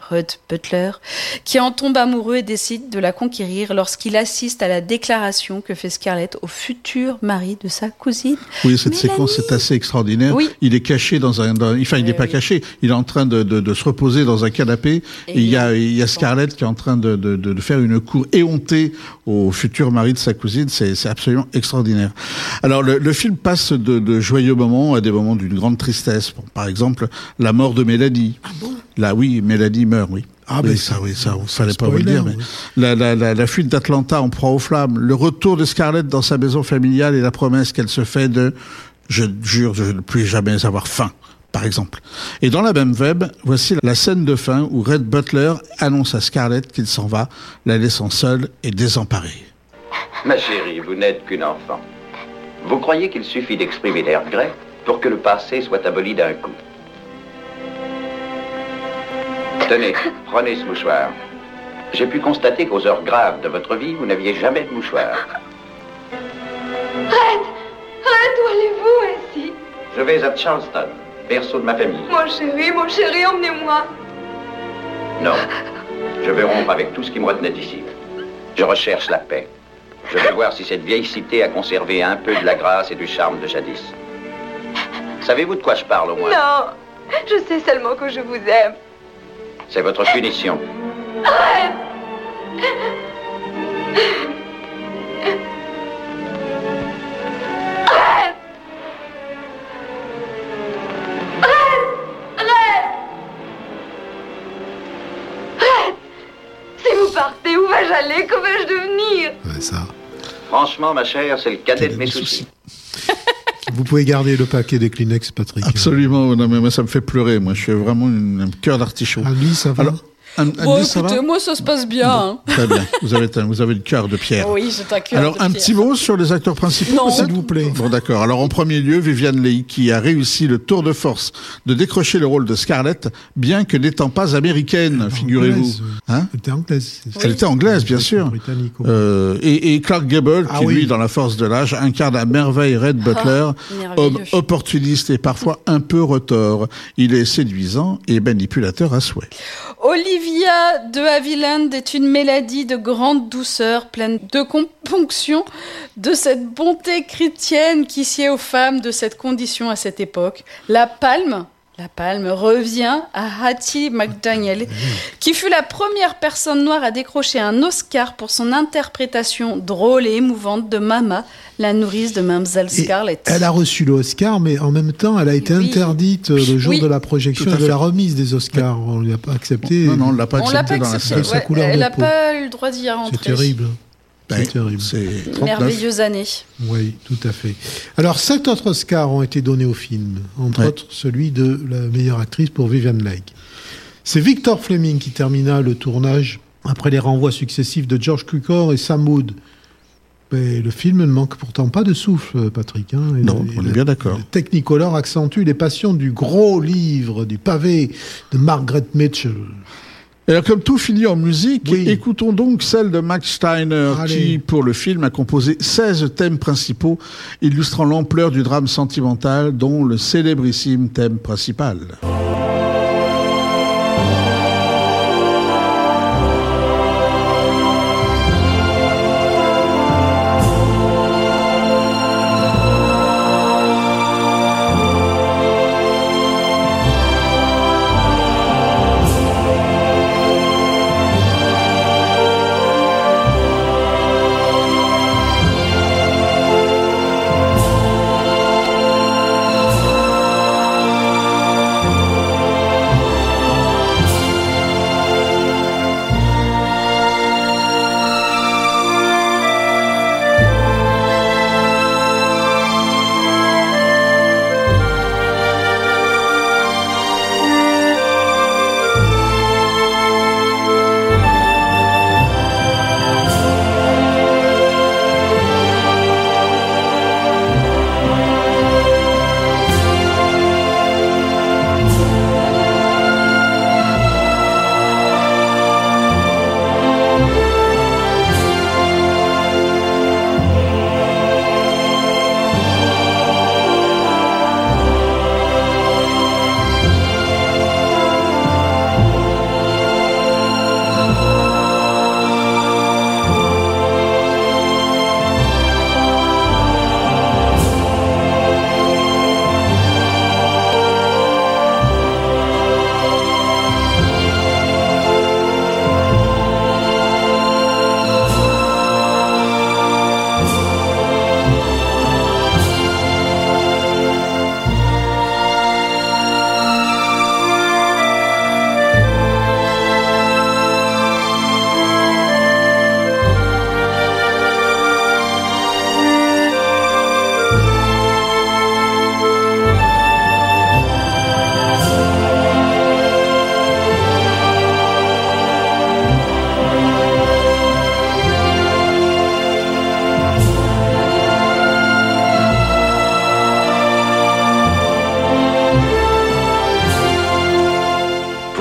Red Butler, qui en tombe amoureux et décide de la conquérir lorsqu'il assiste à la déclaration que fait Scarlett au futur mari de sa cousine. Oui, cette Mélanie. séquence est assez extraordinaire. Oui. Il est caché dans un, dans, enfin, il n'est Oui, pas oui. caché. Il est en train de, de, de se reposer dans un canapé. Et, Et il y a, il- il y a Scarlett qui est en train de, de, de, de faire une cour éhontée au futur mari de sa cousine. C'est, c'est absolument extraordinaire. Alors, le, le film passe de, de joyeux moments à des moments d'une grande tristesse. Bon, par exemple, la mort de Mélanie. Ah bon? Là, oui, Mélanie meurt, oui. Ah, oui, ben, ça, c'est- oui, ça, c'est fallait pas vous le spoiler, dire. Mais oui. la, la, la, la fuite d'Atlanta en proie aux flammes, le retour de Scarlett dans sa maison familiale et la promesse qu'elle se fait de « je jure de ne plus jamais avoir faim », par exemple. Et dans la même web, voici la scène de fin où Red Butler annonce à Scarlett qu'il s'en va, la laissant seule et désemparée. Ma chérie, vous n'êtes qu'une enfant. Vous croyez qu'il suffit d'exprimer des regrets pour que le passé soit aboli d'un coup? Tenez, prenez ce mouchoir. J'ai pu constater qu'aux heures graves de votre vie, vous n'aviez jamais de mouchoir. Red, Red, où allez-vous ainsi? Je vais à Charleston, berceau de ma famille. Mon chéri, mon chéri, emmenez-moi. Non, je vais rompre avec tout ce qui me retenait ici. Je recherche la paix. Je vais voir si cette vieille cité a conservé un peu de la grâce et du charme de jadis. Savez-vous de quoi je parle au moins? Non, je sais seulement que je vous aime. C'est votre punition. Red! Red! Red! Red! Red! Si vous partez, où vais-je aller? Que vais-je devenir? Ouais, ça. Franchement, ma chère, c'est le cadet de mes soucis. Vous pouvez garder le paquet des Kleenex, Patrick. Absolument, non, mais moi, ça me fait pleurer. Moi, je suis vraiment une- un cœur d'artichaut. Annie, ça va? Alors, Anne- Bon, Anne-Lise, ça va? écoutez, moi, ça se passe bien. hein. Très bien. Vous avez, un- vous avez le cœur de pierre. Oui, j'ai un cœur Alors, de un pierre. petit mot sur les acteurs principaux, Non. s'il vous plaît. Bon, d'accord. Alors, en premier lieu, Viviane Leigh, qui a réussi le tour de force de décrocher le rôle de Scarlett, bien que n'étant pas américaine, figurez-vous. Anglaise, Hein? Elle était anglaise. Elle était anglaise, bien sûr. Britannique. Euh, et, et Clark Gable, Ah qui oui. lui, dans La Force de l'âge, incarne à merveille Red Butler, merveilleux. homme opportuniste et parfois un peu retors. Il est séduisant et manipulateur à souhait. Olivia de Havilland est une mélodie de grande douceur, pleine de componction, de cette bonté chrétienne qui sied aux femmes de cette condition à cette époque. La palme, la palme revient à Hattie McDaniel, qui fut la première personne noire à décrocher un Oscar pour son interprétation drôle et émouvante de Mama, la nourrice de Mademoiselle Et Scarlett. Elle a reçu l'Oscar, mais en même temps, elle a été Oui. interdite euh, le jour Oui. de la projection Tout à et de fait. la remise des Oscars. On ne lui a pas accepté. Non, non, on l'a pas On l'a accepté pas dans la accepté, salle. sa ouais, couleur elle de n'a peau. pas eu le droit d'y rentrer. C'est terrible. Ben, C'est terrible. C'est trente-neuf. Merveilleuse année. Oui, tout à fait. Alors, sept autres Oscars ont été donnés au film, entre Ouais. autres celui de la meilleure actrice pour Vivian Leigh. C'est Victor Fleming qui termina le tournage après les renvois successifs de George Cukor et Sam Wood. Mais le film ne manque pourtant pas de souffle, Patrick. Hein, Et Non, le- on et est le- bien d'accord. le Technicolor accentue les passions du gros livre, du pavé de Margaret Mitchell. Et alors, comme tout finit en musique, Oui. écoutons donc celle de Max Steiner, Allez. qui, pour le film, a composé seize thèmes principaux, illustrant l'ampleur du drame sentimental, dont le célébrissime thème principal.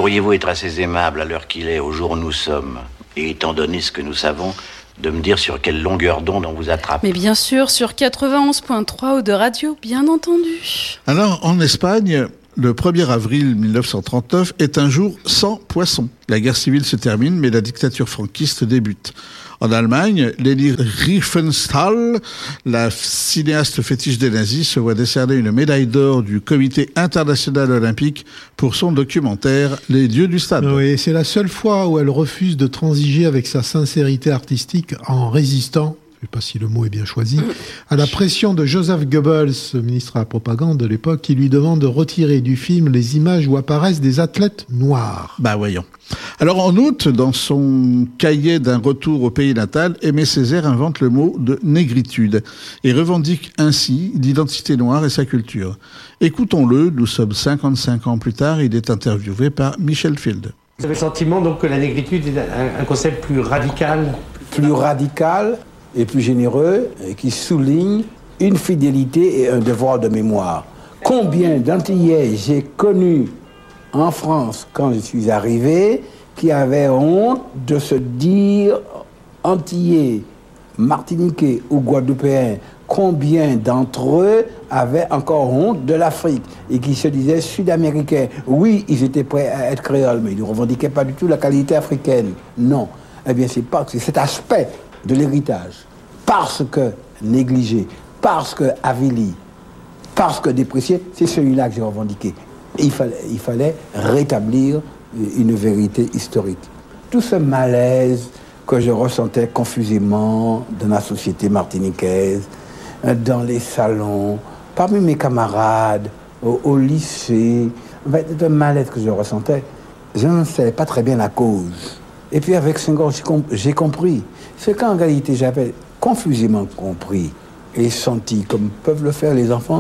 pourriez-vous être assez aimable à l'heure qu'il est, au jour où nous sommes, et étant donné ce que nous savons, de me dire sur quelle longueur d'onde on vous attrape? Mais bien sûr, sur quatre-vingt-onze point trois ou de radio, bien entendu. Alors, en Espagne, le premier avril mille neuf cent trente-neuf est un jour sans poisson. La guerre civile se termine, mais la dictature franquiste débute. En Allemagne, Leni Riefenstahl, la cinéaste fétiche des nazis, se voit décerner une médaille d'or du Comité international olympique pour son documentaire Les dieux du stade. Oui, c'est la seule fois où elle refuse de transiger avec sa sincérité artistique en résistant, je ne sais pas si le mot est bien choisi, à la pression de Joseph Goebbels, ministre à la propagande de l'époque, qui lui demande de retirer du film les images où apparaissent des athlètes noirs. Bah voyons. Alors en août, dans son cahier d'un retour au pays natal, Aimé Césaire invente le mot de négritude et revendique ainsi l'identité noire et sa culture. Écoutons-le, nous sommes cinquante-cinq ans plus tard, il est interviewé par Michel Field. Vous avez le sentiment donc que la négritude est un, un concept plus radical? Plus radical et plus généreux, et qui souligne une fidélité et un devoir de mémoire. Combien d'Antillais j'ai connus en France quand je suis arrivé qui avaient honte de se dire Antillais, Martiniquais ou Guadeloupéens? Combien d'entre eux avaient encore honte de l'Afrique et qui se disaient sud-américains? Oui, ils étaient prêts à être créoles, mais ils ne revendiquaient pas du tout la qualité africaine. Non. Eh bien, c'est pas c'est cet aspect de l'héritage, parce que négligé, parce que avili, parce que déprécié, c'est celui-là que j'ai revendiqué. Et il fallait, il fallait rétablir une vérité historique. Tout ce malaise que je ressentais confusément dans la société martiniquaise, dans les salons, parmi mes camarades, au, au lycée, le malaise que je ressentais, je ne savais pas très bien la cause. Et puis avec Senghor, j'ai compris. C'est qu'en réalité, j'avais confusément compris et senti, comme peuvent le faire les enfants,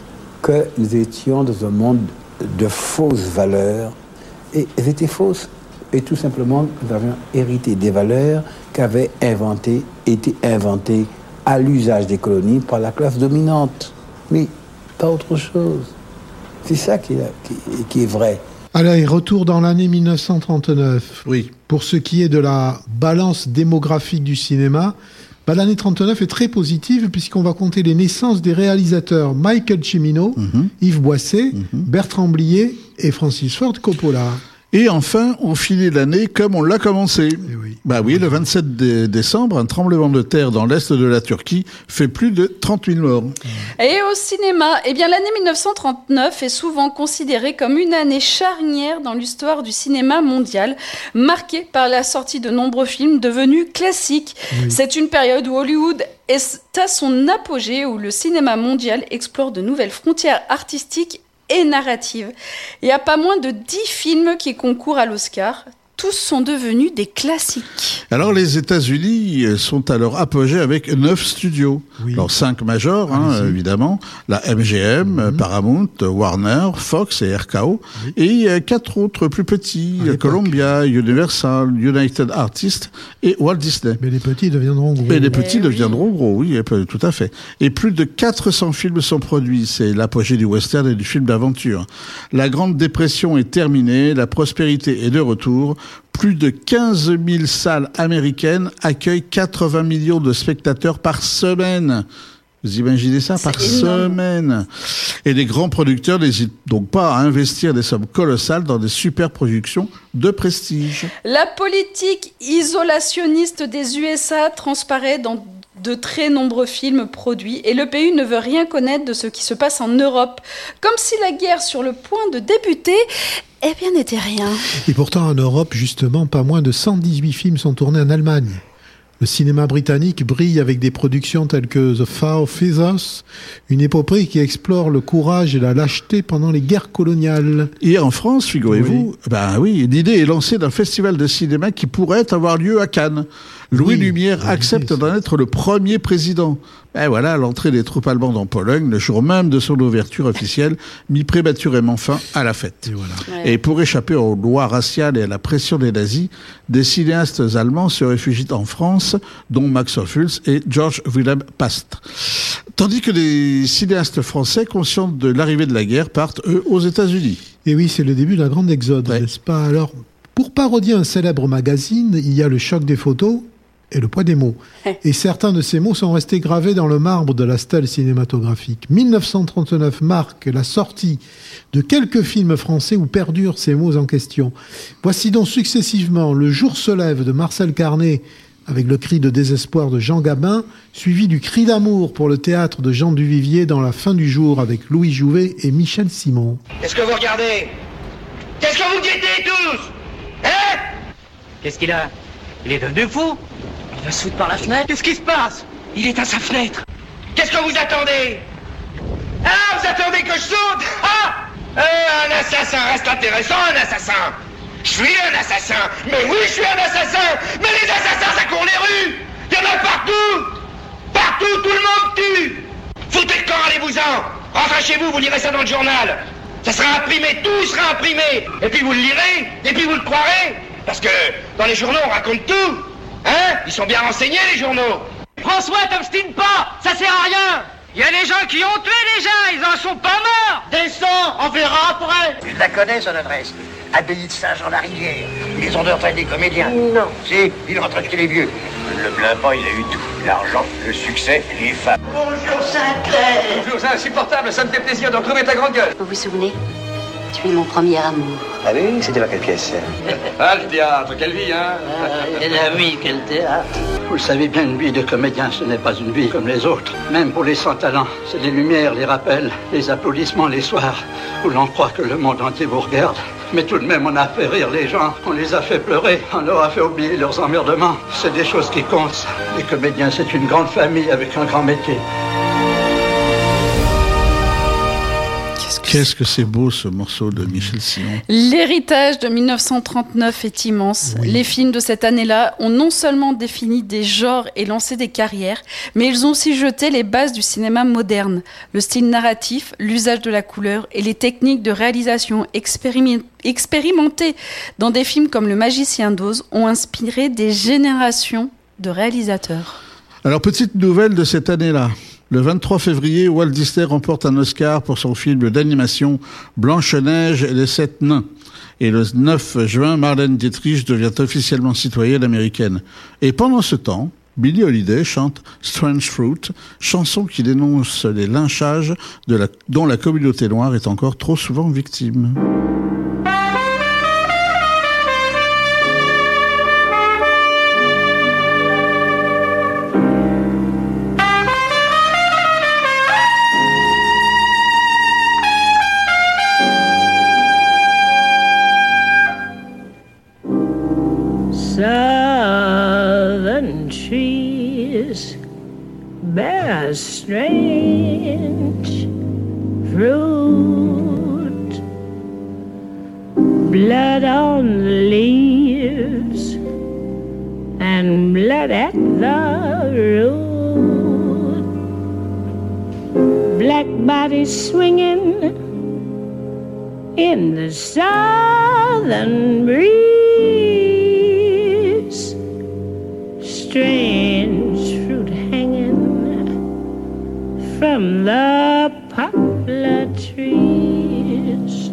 que nous étions dans un monde de fausses valeurs. Et elles étaient fausses. Et tout simplement, nous avions hérité des valeurs qu'avaient inventées, été inventées à l'usage des colonies par la classe dominante. Mais pas autre chose. C'est ça qui est, qui, qui est vrai. Allez, retour dans l'année mille neuf cent trente-neuf. Oui. Pour ce qui est de la balance démographique du cinéma, bah, l'année trente-neuf est très positive puisqu'on va compter les naissances des réalisateurs Michael Cimino, mm-hmm. Yves Boisset, mm-hmm. Bertrand Blier et Francis Ford Coppola. Et enfin, on finit l'année comme on l'a commencé. Oui. Bah oui, le vingt-sept décembre, un tremblement de terre dans l'est de la Turquie fait plus de trente mille morts. Et au cinéma, eh bien l'année mille neuf cent trente-neuf est souvent considérée comme une année charnière dans l'histoire du cinéma mondial, marquée par la sortie de nombreux films devenus classiques. Oui. C'est une période où Hollywood est à son apogée, où le cinéma mondial explore de nouvelles frontières artistiques et narrative. Il n'y a pas moins de dix films qui concourent à l'Oscar. Tous sont devenus des classiques. Alors, les États-Unis sont à leur apogée avec neuf studios. Oui. Alors, cinq majors, hein, évidemment. La M G M, mm-hmm. Paramount, Warner, Fox et R K O. Oui. Et euh, quatre autres plus petits. Columbia, Universal, United Artists et Walt Disney. Mais les petits deviendront gros. Mais les petits Mais deviendront oui. gros, oui, tout à fait. Et plus de quatre cents films sont produits. C'est l'apogée du western et du film d'aventure. La Grande Dépression est terminée. La prospérité est de retour. Plus de quinze mille salles américaines accueillent quatre-vingts millions de spectateurs par semaine. Vous imaginez ça? Par semaine. Et les grands producteurs n'hésitent donc pas à investir des sommes colossales dans des super productions de prestige. La politique isolationniste des U S A transparaît dans de très nombreux films produits et le pays ne veut rien connaître de ce qui se passe en Europe. Comme si la guerre sur le point de débuter, eh bien, n'était rien. Et pourtant, en Europe, justement, pas moins de cent dix-huit films sont tournés en Allemagne. Le cinéma britannique brille avec des productions telles que The Four Feathers, une épopée qui explore le courage et la lâcheté pendant les guerres coloniales. Et en France, figurez-vous, oui. ben oui, l'idée est lancée d'un festival de cinéma qui pourrait avoir lieu à Cannes. Louis oui, Lumière oui, accepte d'en être le premier président. Ben voilà, l'entrée des troupes allemandes en Pologne, le jour même de son ouverture officielle, mit prématurément fin à la fête. Et, voilà. ouais. et pour échapper aux lois raciales et à la pression des nazis, des cinéastes allemands se réfugient en France, dont Max Ophüls et Georg Wilhelm Past. Tandis que les cinéastes français, conscients de l'arrivée de la guerre, partent, eux, aux États-Unis. Et oui, c'est le début de la grande exode, ouais. N'est-ce pas? Alors, pour parodier un célèbre magazine, il y a le choc des photos et le poids des mots. Et certains de ces mots sont restés gravés dans le marbre de la stèle cinématographique. mille neuf cent trente-neuf marque la sortie de quelques films français où perdurent ces mots en question. Voici donc successivement Le jour se lève de Marcel Carné avec le cri de désespoir de Jean Gabin, suivi du cri d'amour pour le théâtre de Jean Duvivier dans La fin du jour avec Louis Jouvet et Michel Simon. Qu'est-ce que vous regardez? Qu'est-ce que vous guettez tous? Hein? Qu'est-ce qu'il a? Il est devenu fou? Il va se foutre par la fenêtre? Qu'est-ce qui se passe? Il est à sa fenêtre. Qu'est-ce que vous attendez? Ah, vous attendez que je saute? Ah euh, Un assassin reste intéressant, un assassin. Je suis un assassin. Mais oui, je suis un assassin. Mais les assassins, ça court les rues. Il y en a partout. Partout, tout le monde tue. Foutez le camp, allez-vous-en. Rentrez chez vous, vous lirez ça dans le journal. Ça sera imprimé, tout sera imprimé. Et puis vous le lirez, et puis vous le croirez. Parce que dans les journaux, on raconte tout. Hein? Ils sont bien renseignés, les journaux. François, t'obstine pas, ça sert à rien. Il y a des gens qui ont tué déjà, ils en sont pas morts. Descends, on verra après. Tu la connais, son adresse? Abbaye de Saint-Jean-la-Rivière. Ils ont de retraite des comédiens. Non. Si, ils retraitent que les vieux. Le Blainpan, il a eu tout. L'argent, le succès, les femmes. Bonjour Saint-Clair. Bonjour, c'est insupportable, ça me fait plaisir de retrouver ta grande gueule. Vous vous souvenez? Tu es mon premier amour. Ah oui, c'était dans quelle pièce? Ah, le théâtre, quelle vie, hein? Ah, la vie, quel théâtre. Vous le savez bien, une vie de comédien, ce n'est pas une vie comme les autres. Même pour les sans-talents, c'est les lumières, les rappels, les applaudissements les soirs, où l'on croit que le monde entier vous regarde. Mais tout de même, on a fait rire les gens, on les a fait pleurer, on leur a fait oublier leurs emmerdements. C'est des choses qui comptent. Les comédiens, c'est une grande famille avec un grand métier. Qu'est-ce que c'est beau ce morceau de Michel Simon. L'héritage de mille neuf cent trente-neuf est immense. Oui. Les films de cette année-là ont non seulement défini des genres et lancé des carrières, mais ils ont aussi jeté les bases du cinéma moderne. Le style narratif, l'usage de la couleur et les techniques de réalisation expériment- expérimentées dans des films comme Le Magicien d'Oz ont inspiré des générations de réalisateurs. Alors, petite nouvelle de cette année-là. Le vingt-trois février, Walt Disney remporte un Oscar pour son film d'animation Blanche-Neige et les Sept Nains. Et le neuf juin, Marlène Dietrich devient officiellement citoyenne américaine. Et pendant ce temps, Billie Holiday chante Strange Fruit, chanson qui dénonce les lynchages de la, dont la communauté noire est encore trop souvent victime. Southern trees bear strange fruit, blood on the leaves and blood at the root, black bodies swinging in the southern breeze. Strange fruit hanging from the poplar trees.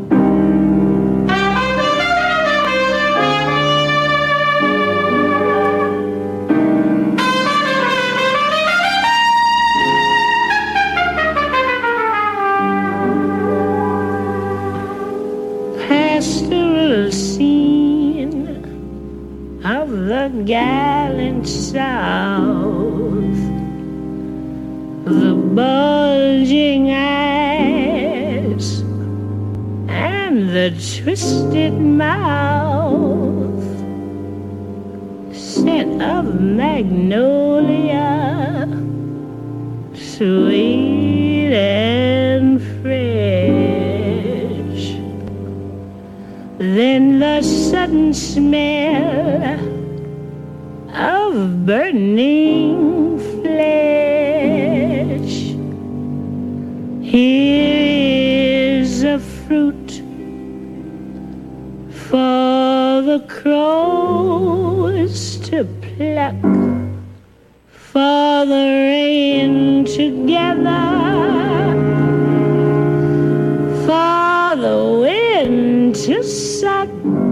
Pastoral scene of the gallant South, the bulging eyes and the twisted mouth, scent of magnolia, sweet and fresh, then the sudden smell of burning flesh. Here is a fruit for the crows to pluck, for the rain to gather, for the wind set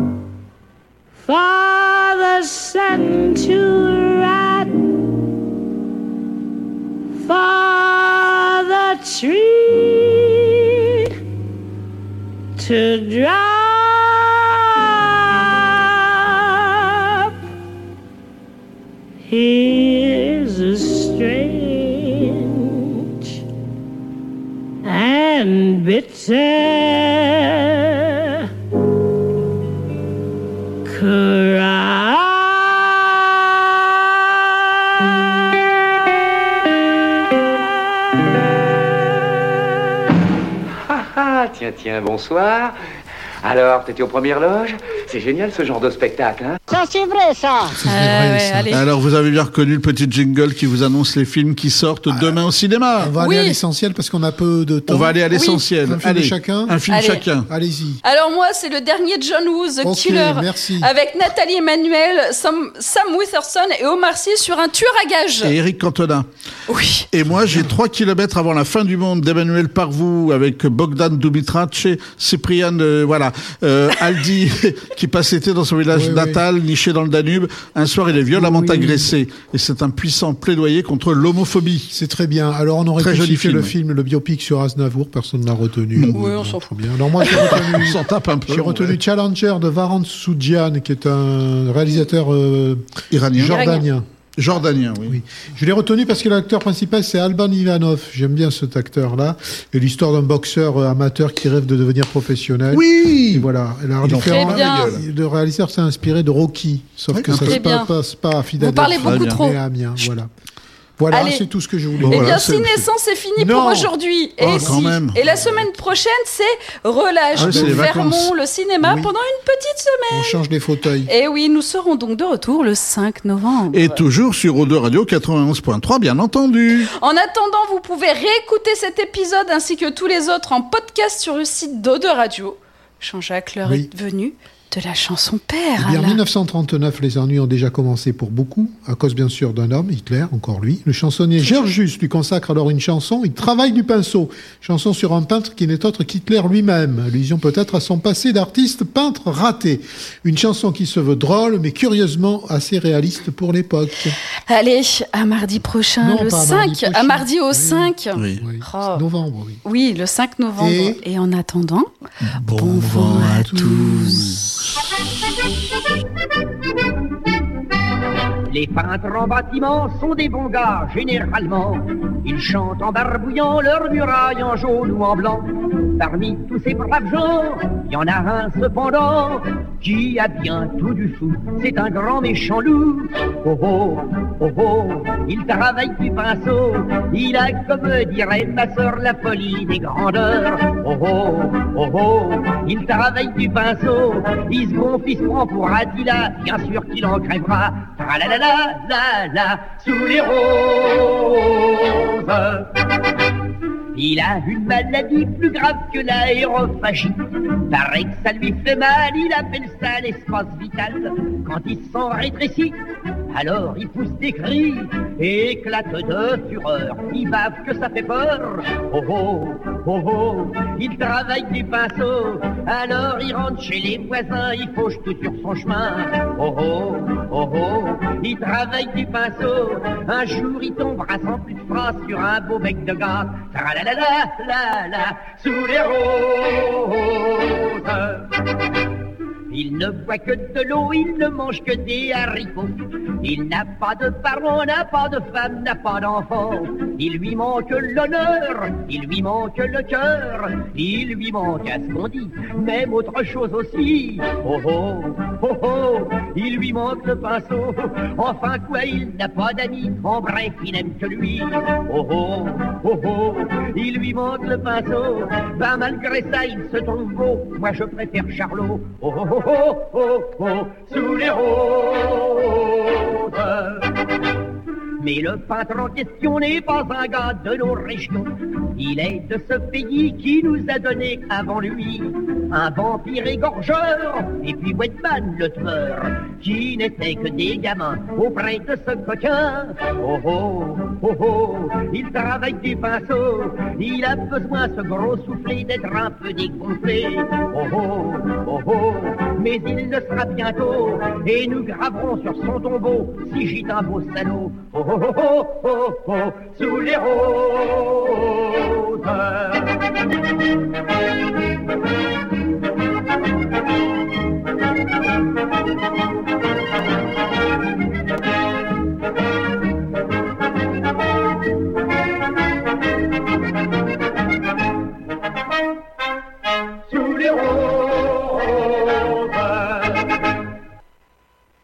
for the sun to rat, for the tree to drop. Here's a strange and bitter cry. Ah, tiens, tiens, bonsoir. Alors, t'étais aux premières loges? C'est génial ce genre de spectacle, hein? Ça, c'est vrai, ça. C'est vrai, ça. allez. Alors, vous avez bien reconnu le petit jingle qui vous annonce les films qui sortent demain au cinéma. On va Oui. aller à l'essentiel parce qu'on a peu de temps. On va aller à l'essentiel. Un film Allez, chacun. un film Allez. chacun. Allez-y. Alors moi, c'est le dernier John Woo, The Ok, Killer, merci. avec Nathalie Emmanuel, Sam, Sam Witherson et Omar Sy sur un tueur à gages. Et Eric Cantona. Oui. Et moi, j'ai trois kilomètres avant la fin du monde d'Emmanuel Parvou avec Bogdan Dumitrache, Cyprien, euh, voilà, euh, Aldi, qui passe l'été dans son village Oui, natal, niché dans le Danube. Un soir, il est violemment Oui. agressé. Et c'est un puissant plaidoyer contre l'homophobie. C'est très bien. Alors, on aurait Très pu joli citer film. le film, le biopic sur Aznavour. Personne ne l'a retenu. Oui, on s'en fout. Bien. Alors, moi, j'ai retenu, On s'en tape un peu. j'ai retenu Challenger de Varan Soudian, qui est un réalisateur euh, Iranien. jordanien. Jordanien, oui. Oui. Je l'ai retenu parce que l'acteur principal, c'est Alban Ivanov. J'aime bien cet acteur-là. Et l'histoire d'un boxeur euh, amateur qui rêve de devenir professionnel. Oui. Et voilà. Et la Ils en différence- font plein la gueule. Le réalisateur s'est inspiré de Rocky. Sauf Oui, que un ça peu. se Très bien. passe pas à Philadelphie. Vous parlez beaucoup bien. trop. Mais à Amiens, voilà. Voilà, Allez. c'est tout ce que je voulais Bon, Eh dire. voilà, bien, c'est- Ciné-Sans, c'est fini Non. pour aujourd'hui. Et, Oh, quand si. même. Et la semaine prochaine, c'est relâche Ah oui, de c'est les Vermont, vacances. le cinéma, Oui. pendant une petite semaine. On change les fauteuils. Et oui, nous serons donc de retour le cinq novembre. Et toujours sur O deux Radio quatre-vingt-onze point trois, bien entendu. En attendant, vous pouvez réécouter cet épisode ainsi que tous les autres en podcast sur le site d'O deux Radio. Jean-Jacques, l'heure Oui. est venue de la chanson Père. Eh bien, en Alain. mille neuf cent trente-neuf, les ennuis ont déjà commencé pour beaucoup, à cause bien sûr d'un homme, Hitler, encore lui. Le chansonnier Gergus lui consacre alors une chanson, Il travaille du pinceau, chanson sur un peintre qui n'est autre qu'Hitler lui-même, allusion peut-être à son passé d'artiste peintre raté. Une chanson qui se veut drôle, mais curieusement assez réaliste pour l'époque. Allez, à mardi prochain, Non, le pas à cinq. mardi prochain. À mardi au Oui. cinq. Oui. Oui, Oh. c'est novembre, oui. Oui, le cinq novembre. Et- Et, en attendant, Bon, vent à tous. Les peintres en bâtiment sont des bons gars, généralement. Ils chantent en barbouillant leurs murailles en jaune ou en blanc. Parmi tous ces braves gens, il y en a un cependant qui a bien tout du fou. C'est un grand méchant loup. Oh oh, oh oh, il travaille du pinceau. Il a, comme dirait ma sœur, la folie des grandeurs. Oh oh, oh oh, il travaille du pinceau. Il se gonfle, il se prend pour Attila, bien sûr qu'il en crèvera. Tra-la-la-la, la la, sous les roses. Il a une maladie plus grave que l'aérophagie. Paraît que ça lui fait mal, il appelle ça l'espace vital. Quand il se sent rétréci, alors il pousse des cris et éclate de fureur. Il bave que ça fait peur. Oh oh, oh oh, il travaille du pinceau. Alors il rentre chez les voisins, il fauche tout sur son chemin. Oh oh, oh oh, il travaille du pinceau. Un jour il tombera sans plus de phrase sur un beau bec de gaz. La la la la la, sous les roses. Il ne boit que de l'eau, il ne mange que des haricots. Il n'a pas de parents, n'a pas de femme, n'a pas d'enfant. Il lui manque l'honneur, il lui manque le cœur. Il lui manque à ce qu'on dit, même autre chose aussi. Oh oh, oh oh, il lui manque le pinceau. Enfin quoi, il n'a pas d'amis, en bref, il n'aime que lui. Oh oh, oh oh, il lui manque le pinceau. Ben malgré ça, il se trouve beau, moi je préfère Charlot. Oh oh, oh oh, oh oh, sous les roses. Mais le peintre en question n'est pas un gars de nos régions. Il est de ce pays qui nous a donné avant lui un vampire égorgeur et puis Wetman le tueur, qui n'étaient que des gamins auprès de ce coquin. Oh oh, oh oh, il travaille du pinceau. Il a besoin, ce gros soufflé, d'être un peu dégonflé. Oh oh, oh oh, mais il le sera bientôt, et nous graverons sur son tombeau, si gîte un beau salaud, oh oh oh oh oh, oh sous les roses.